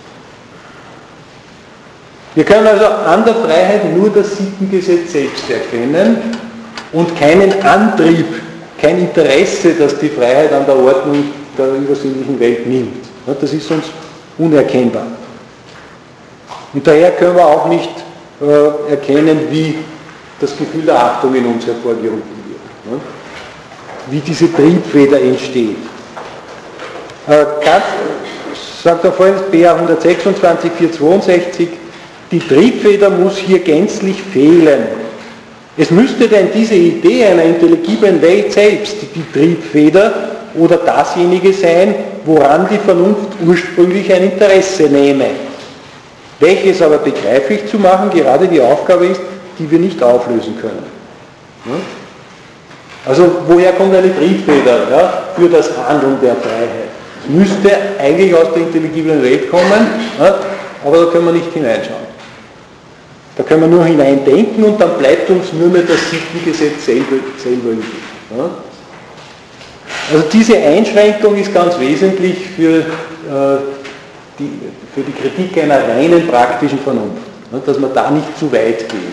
Wir können also an der Freiheit nur das Sittengesetz selbst erkennen und keinen Antrieb, kein Interesse, das die Freiheit an der Ordnung der übersinnlichen Welt nimmt. Das ist uns unerkennbar. Und daher können wir auch nicht erkennen, wie das Gefühl der Achtung in uns hervorgerufen wird. Wie diese Triebfeder entsteht. Kant sagt auf folgendes, BA 126, 462, die Triebfeder muss hier gänzlich fehlen. Es müsste denn diese Idee einer intelligiblen Welt selbst die Triebfeder oder dasjenige sein, woran die Vernunft ursprünglich ein Interesse nehme, welches aber begreiflich zu machen gerade die Aufgabe ist, die wir nicht auflösen können. Also woher kommt eine Triebfeder für das Handeln der Freiheit? Es müsste eigentlich aus der intelligiblen Welt kommen, aber da können wir nicht hineinschauen. Da können wir nur hineindenken und dann bleibt uns nur mehr das Sittengesetz selber übrig. Also diese Einschränkung ist ganz wesentlich für die Kritik einer reinen praktischen Vernunft, dass wir da nicht zu weit gehen.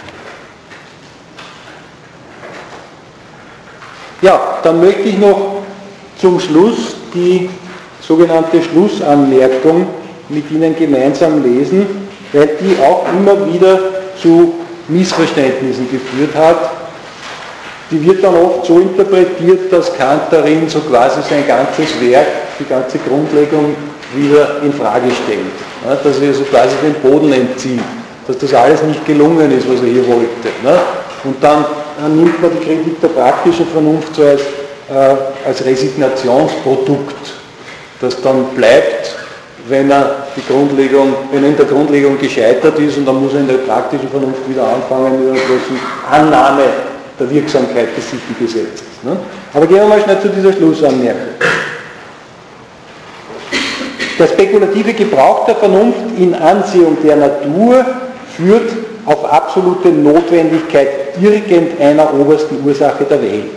Ja, dann möchte ich noch zum Schluss die sogenannte Schlussanmerkung mit Ihnen gemeinsam lesen, weil die auch immer wieder zu Missverständnissen geführt hat. Die wird dann oft so interpretiert, dass Kant darin so quasi sein ganzes Werk, die ganze Grundlegung wieder in Frage stellt. Ja, dass er so quasi den Boden entzieht, dass das alles nicht gelungen ist, was er hier wollte. Ne? Und dann nimmt man die Kritik der praktischen Vernunft so als Resignationsprodukt, das dann bleibt, wenn er in der Grundlegung gescheitert ist, und dann muss er in der praktischen Vernunft wieder anfangen mit einer großen Annahme der Wirksamkeit des Sittengesetzes. Ne? Aber gehen wir mal schnell zu dieser Schlussanmerkung. Der spekulative Gebrauch der Vernunft in Ansehung der Natur führt auf absolute Notwendigkeit irgendeiner obersten Ursache der Welt.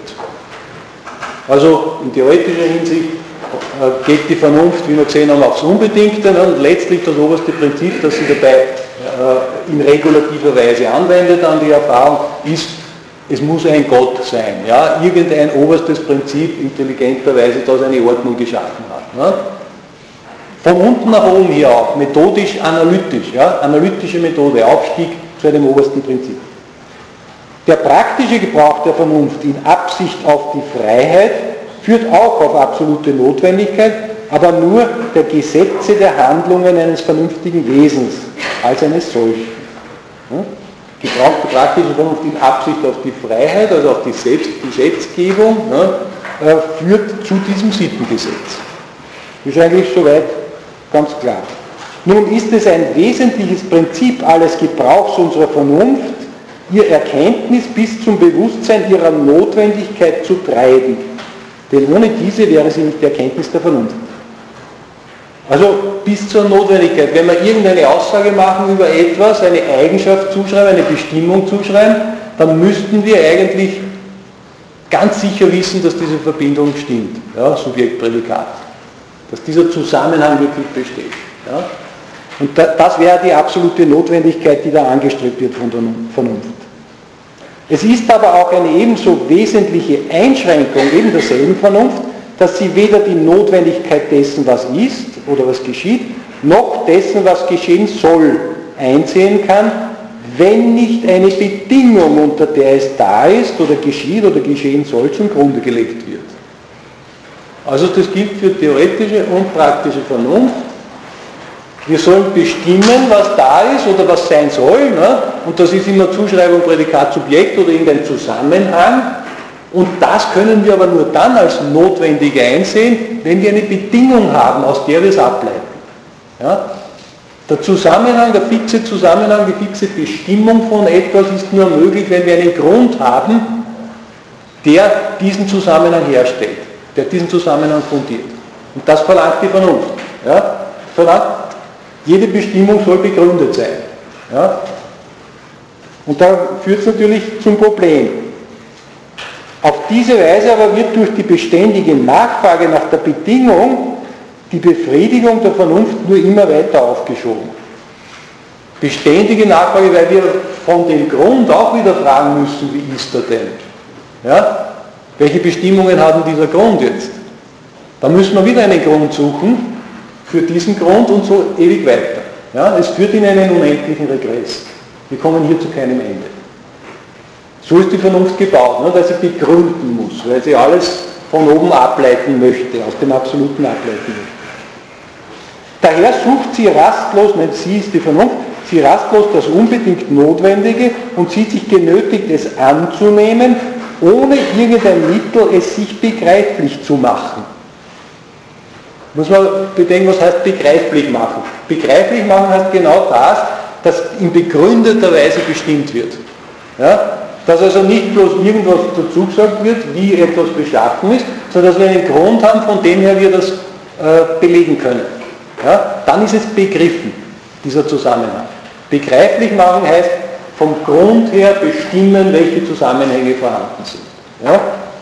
Also in theoretischer Hinsicht geht die Vernunft, wie wir gesehen haben, aufs Unbedingte, und letztlich das oberste Prinzip, das sie dabei in regulativer Weise anwendet an die Erfahrung, ist, es muss ein Gott sein, ja? Irgendein oberstes Prinzip intelligenterweise, das eine Ordnung geschaffen hat. Ne? Von unten nach oben hier auch, methodisch-analytisch, ja? Analytische Methode, Aufstieg zu einem obersten Prinzip. Der praktische Gebrauch der Vernunft in Absicht auf die Freiheit führt auch auf absolute Notwendigkeit, aber nur der Gesetze der Handlungen eines vernünftigen Wesens als eines solchen. Ja? Gebrauch der praktischen Vernunft in Absicht auf die Freiheit, also auf die Selbstgesetzgebung, ja, führt zu diesem Sittengesetz. Ist eigentlich soweit ganz klar. Nun ist es ein wesentliches Prinzip alles Gebrauchs unserer Vernunft, ihr Erkenntnis bis zum Bewusstsein ihrer Notwendigkeit zu treiben. Denn ohne diese wäre sie nicht die Erkenntnis der Vernunft. Also bis zur Notwendigkeit. Wenn wir irgendeine Aussage machen über etwas, eine Eigenschaft zuschreiben, eine Bestimmung zuschreiben, dann müssten wir eigentlich ganz sicher wissen, dass diese Verbindung stimmt. Ja, Subjekt, Prädikat. Dass dieser Zusammenhang wirklich besteht. Ja. Und das wäre die absolute Notwendigkeit, die da angestrebt wird von der Vernunft. Es ist aber auch eine ebenso wesentliche Einschränkung eben derselben Vernunft, dass sie weder die Notwendigkeit dessen, was ist oder was geschieht, noch dessen, was geschehen soll, einsehen kann, wenn nicht eine Bedingung, unter der es da ist oder geschieht oder geschehen soll, zum Grunde gelegt wird. Also das gilt für theoretische und praktische Vernunft. Wir sollen bestimmen, was da ist oder was sein soll, ne? Und das ist immer Zuschreibung, Prädikat, Subjekt oder irgendein Zusammenhang. Und das können wir aber nur dann als notwendig einsehen, wenn wir eine Bedingung haben, aus der wir es ableiten. Ja? Der Zusammenhang, der fixe Zusammenhang, die fixe Bestimmung von etwas ist nur möglich, wenn wir einen Grund haben, der diesen Zusammenhang herstellt, der diesen Zusammenhang fundiert. Und das verlangt die Vernunft. Ja? sondern jede Bestimmung soll begründet sein. Ja? Und da führt es natürlich zum Problem. Auf diese Weise aber wird durch die beständige Nachfrage nach der Bedingung die Befriedigung der Vernunft nur immer weiter aufgeschoben. Beständige Nachfrage, weil wir von dem Grund auch wieder fragen müssen, wie ist er denn? Ja? Welche Bestimmungen hat denn dieser Grund jetzt? Da müssen wir wieder einen Grund suchen für diesen Grund und so ewig weiter. Ja? Es führt in einen unendlichen Regress. Wir kommen hier zu keinem Ende. So ist die Vernunft gebaut, ne, weil sie begründen muss, weil sie alles von oben ableiten möchte, aus dem Absoluten ableiten möchte. Daher sucht sie rastlos, nein, sie ist die Vernunft, sie rastlos das unbedingt Notwendige und sieht sich genötigt, es anzunehmen, ohne irgendein Mittel es sich begreiflich zu machen. Muss man bedenken, was heißt begreiflich machen. Begreiflich machen heißt genau das in begründeter Weise bestimmt wird. Ja? Dass also nicht bloß irgendwas dazu gesagt wird, wie etwas beschaffen ist, sondern dass wir einen Grund haben, von dem her wir das belegen können. Ja? Dann ist es begriffen, dieser Zusammenhang. Begreiflich machen heißt, vom Grund her bestimmen, welche Zusammenhänge vorhanden sind. Ja?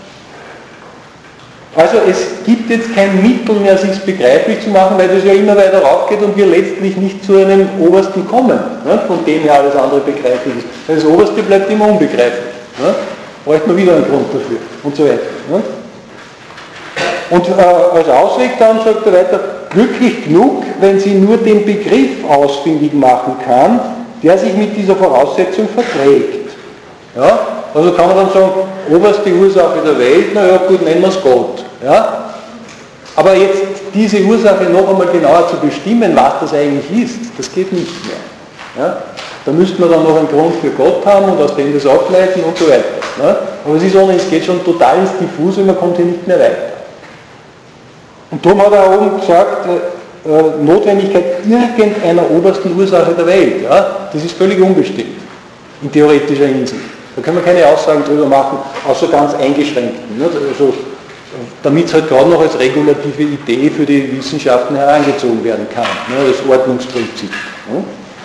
Also es gibt jetzt kein Mittel mehr, sich begreiflich zu machen, weil das ja immer weiter raufgeht und wir letztlich nicht zu einem Obersten kommen, ne, von dem her alles andere begreiflich ist. Weil das Oberste bleibt immer unbegreiflich. Ne? Bräuchte man wieder einen Grund dafür und so weiter. Ne? Und als Ausweg dann sagt er weiter, glücklich genug, wenn sie nur den Begriff ausfindig machen kann, der sich mit dieser Voraussetzung verträgt. Ja? Also kann man dann sagen, oberste Ursache der Welt, na ja gut, nennen wir es Gott. Ja? Aber jetzt diese Ursache noch einmal genauer zu bestimmen, was das eigentlich ist, das geht nicht mehr. Ja? Da müsste man dann noch einen Grund für Gott haben und aus dem das ableiten und so weiter. Ne? Aber es ist ohne, es geht schon total ins Diffuse und man kommt hier nicht mehr weiter. Und darum hat er oben gesagt, Notwendigkeit irgendeiner obersten Ursache der Welt. Ja? Das ist völlig unbestimmt, in theoretischer Hinsicht. Da können wir keine Aussagen drüber machen, außer ganz eingeschränkten. Ne? Also, damit es halt gerade noch als regulative Idee für die Wissenschaften herangezogen werden kann, ne? Das Ordnungsprinzip. Ne?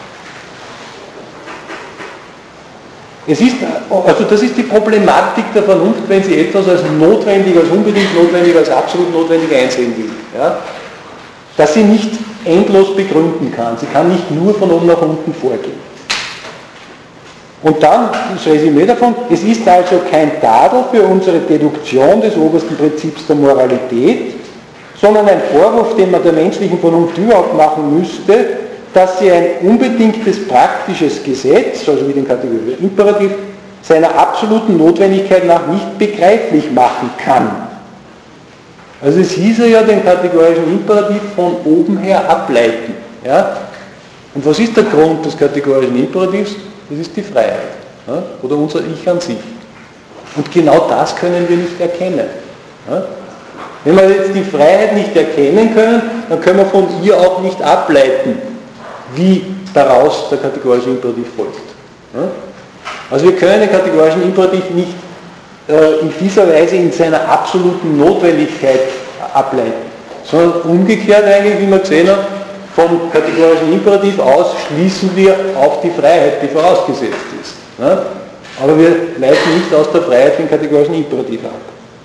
Es ist, also das ist die Problematik der Vernunft, wenn sie etwas als notwendig, als unbedingt notwendig, als absolut notwendig einsehen will. Ja? Dass sie nicht endlos begründen kann. Sie kann nicht nur von oben nach unten vorgehen. Und dann das Resümee davon, es ist also kein Tadel für unsere Deduktion des obersten Prinzips der Moralität, sondern ein Vorwurf, den man der menschlichen Vernunft überhaupt machen müsste, dass sie ein unbedingtes praktisches Gesetz, also wie den kategorischen Imperativ, seiner absoluten Notwendigkeit nach nicht begreiflich machen kann. Also es hieße ja den kategorischen Imperativ von oben her ableiten. Ja? Und was ist der Grund des kategorischen Imperativs? Das ist die Freiheit. Ja? Oder unser Ich an sich. Und genau das können wir nicht erkennen. Ja? Wenn wir jetzt die Freiheit nicht erkennen können, dann können wir von ihr auch nicht ableiten, wie daraus der kategorische Imperativ folgt. Ja? Also wir können den kategorischen Imperativ nicht in dieser Weise in seiner absoluten Notwendigkeit ableiten, sondern umgekehrt eigentlich, wie wir gesehen haben, vom kategorischen Imperativ aus schließen wir auf die Freiheit, die vorausgesetzt ist. Ja? Aber wir leiten nicht aus der Freiheit den kategorischen Imperativ ab.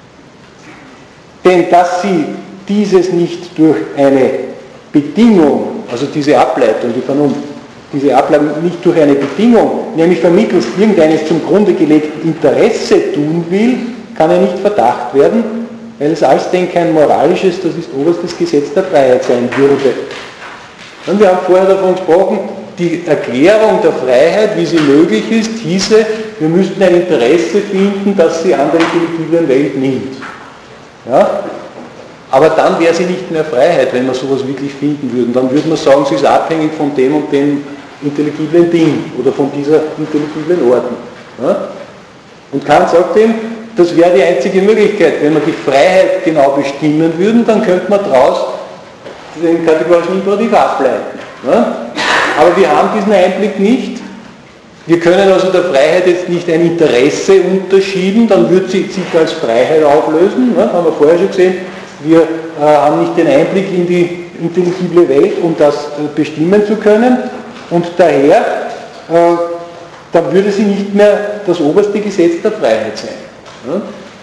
Denn dass sie dieses nicht durch eine Bedingung, also diese Ableitung, die Vernunft, diese Ableitung nicht durch eine Bedingung, nämlich vermittels irgendeines zum Grunde gelegten Interesse tun will, kann ja nicht Verdacht werden, weil es alsdenn kein moralisches, das ist oberstes Gesetz der Freiheit sein würde. Und wir haben vorher davon gesprochen, die Erklärung der Freiheit, wie sie möglich ist, hieße, wir müssten ein Interesse finden, das sie an der intelligiblen Welt nimmt. Ja? Aber dann wäre sie nicht mehr Freiheit, wenn wir sowas wirklich finden würden. Dann würde man sagen, sie ist abhängig von dem und dem intelligiblen Ding oder von dieser intelligiblen Ordnung. Ja? Und Kant sagt ihm, das wäre die einzige Möglichkeit. Wenn wir die Freiheit genau bestimmen würden, dann könnte man daraus den kategorischen Imperativ ableiten. Ja? Aber wir haben diesen Einblick nicht. Wir können also der Freiheit jetzt nicht ein Interesse unterschieben, dann wird sie sich als Freiheit auflösen. Ja? Haben wir vorher schon gesehen. Wir haben nicht den Einblick in die intelligible Welt, um das bestimmen zu können, und daher dann würde sie nicht mehr das oberste Gesetz der Freiheit sein. Ja?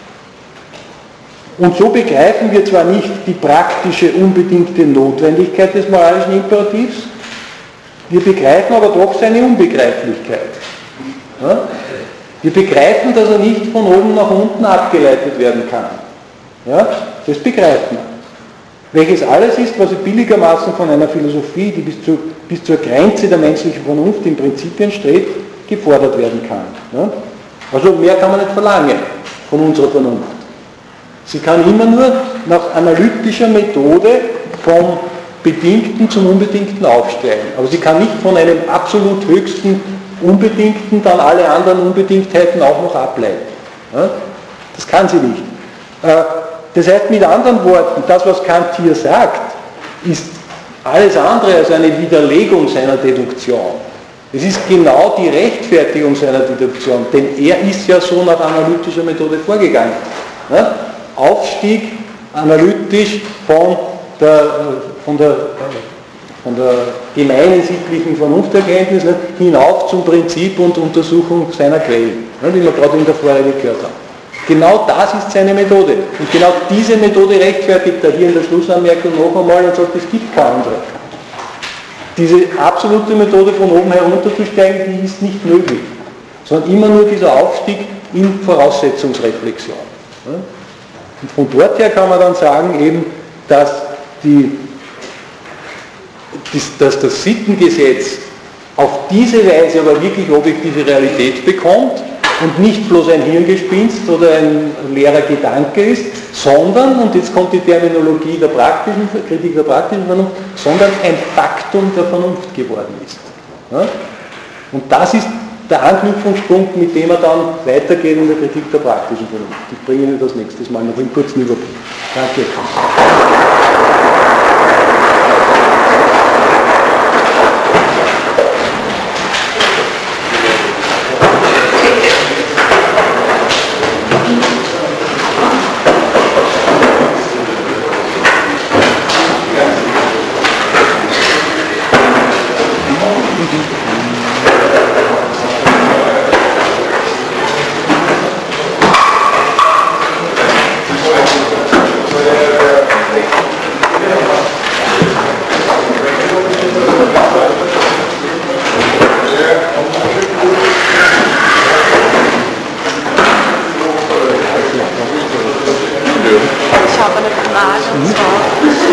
Und so begreifen wir zwar nicht die praktische, unbedingte Notwendigkeit des moralischen Imperativs, wir begreifen aber doch seine Unbegreiflichkeit. Ja? Wir begreifen, dass er nicht von oben nach unten abgeleitet werden kann. Ja? Das begreifen wir. Welches alles ist, was billigermaßen von einer Philosophie, die bis zur Grenze der menschlichen Vernunft in Prinzipien strebt, gefordert werden kann. Ja? Also mehr kann man nicht verlangen von unserer Vernunft. Sie kann immer nur nach analytischer Methode vom Bedingten zum Unbedingten aufsteigen. Aber sie kann nicht von einem absolut höchsten Unbedingten dann alle anderen Unbedingtheiten auch noch ableiten. Ja? Das kann sie nicht. Das heißt mit anderen Worten, das, was Kant hier sagt, ist alles andere als eine Widerlegung seiner Deduktion. Es ist genau die Rechtfertigung seiner Deduktion, denn er ist ja so nach analytischer Methode vorgegangen. Ja? Aufstieg analytisch von der gemeinen sittlichen Vernunfterkenntnis hinauf zum Prinzip und Untersuchung seiner Quellen, wie wir gerade in der Vorrede gehört haben. Genau das ist seine Methode. Und genau diese Methode rechtfertigt er hier in der Schlussanmerkung noch einmal und sagt, es gibt keine andere. Diese absolute Methode von oben herunterzusteigen, die ist nicht möglich, sondern immer nur dieser Aufstieg in Voraussetzungsreflexion. Und von dort her kann man dann sagen, eben, dass das Sittengesetz auf diese Weise aber wirklich objektive Realität bekommt und nicht bloß ein Hirngespinst oder ein leerer Gedanke ist, sondern, und jetzt kommt die Terminologie der Kritik der praktischen Vernunft, sondern ein Faktum der Vernunft geworden ist. Ja? Und das ist der Anknüpfungspunkt, mit dem er dann weitergeht in der Kritik der praktischen Vernunft. Ich bringe Ihnen das nächstes Mal noch einen kurzen Überblick. Danke. Ich habe eine Frage und zwar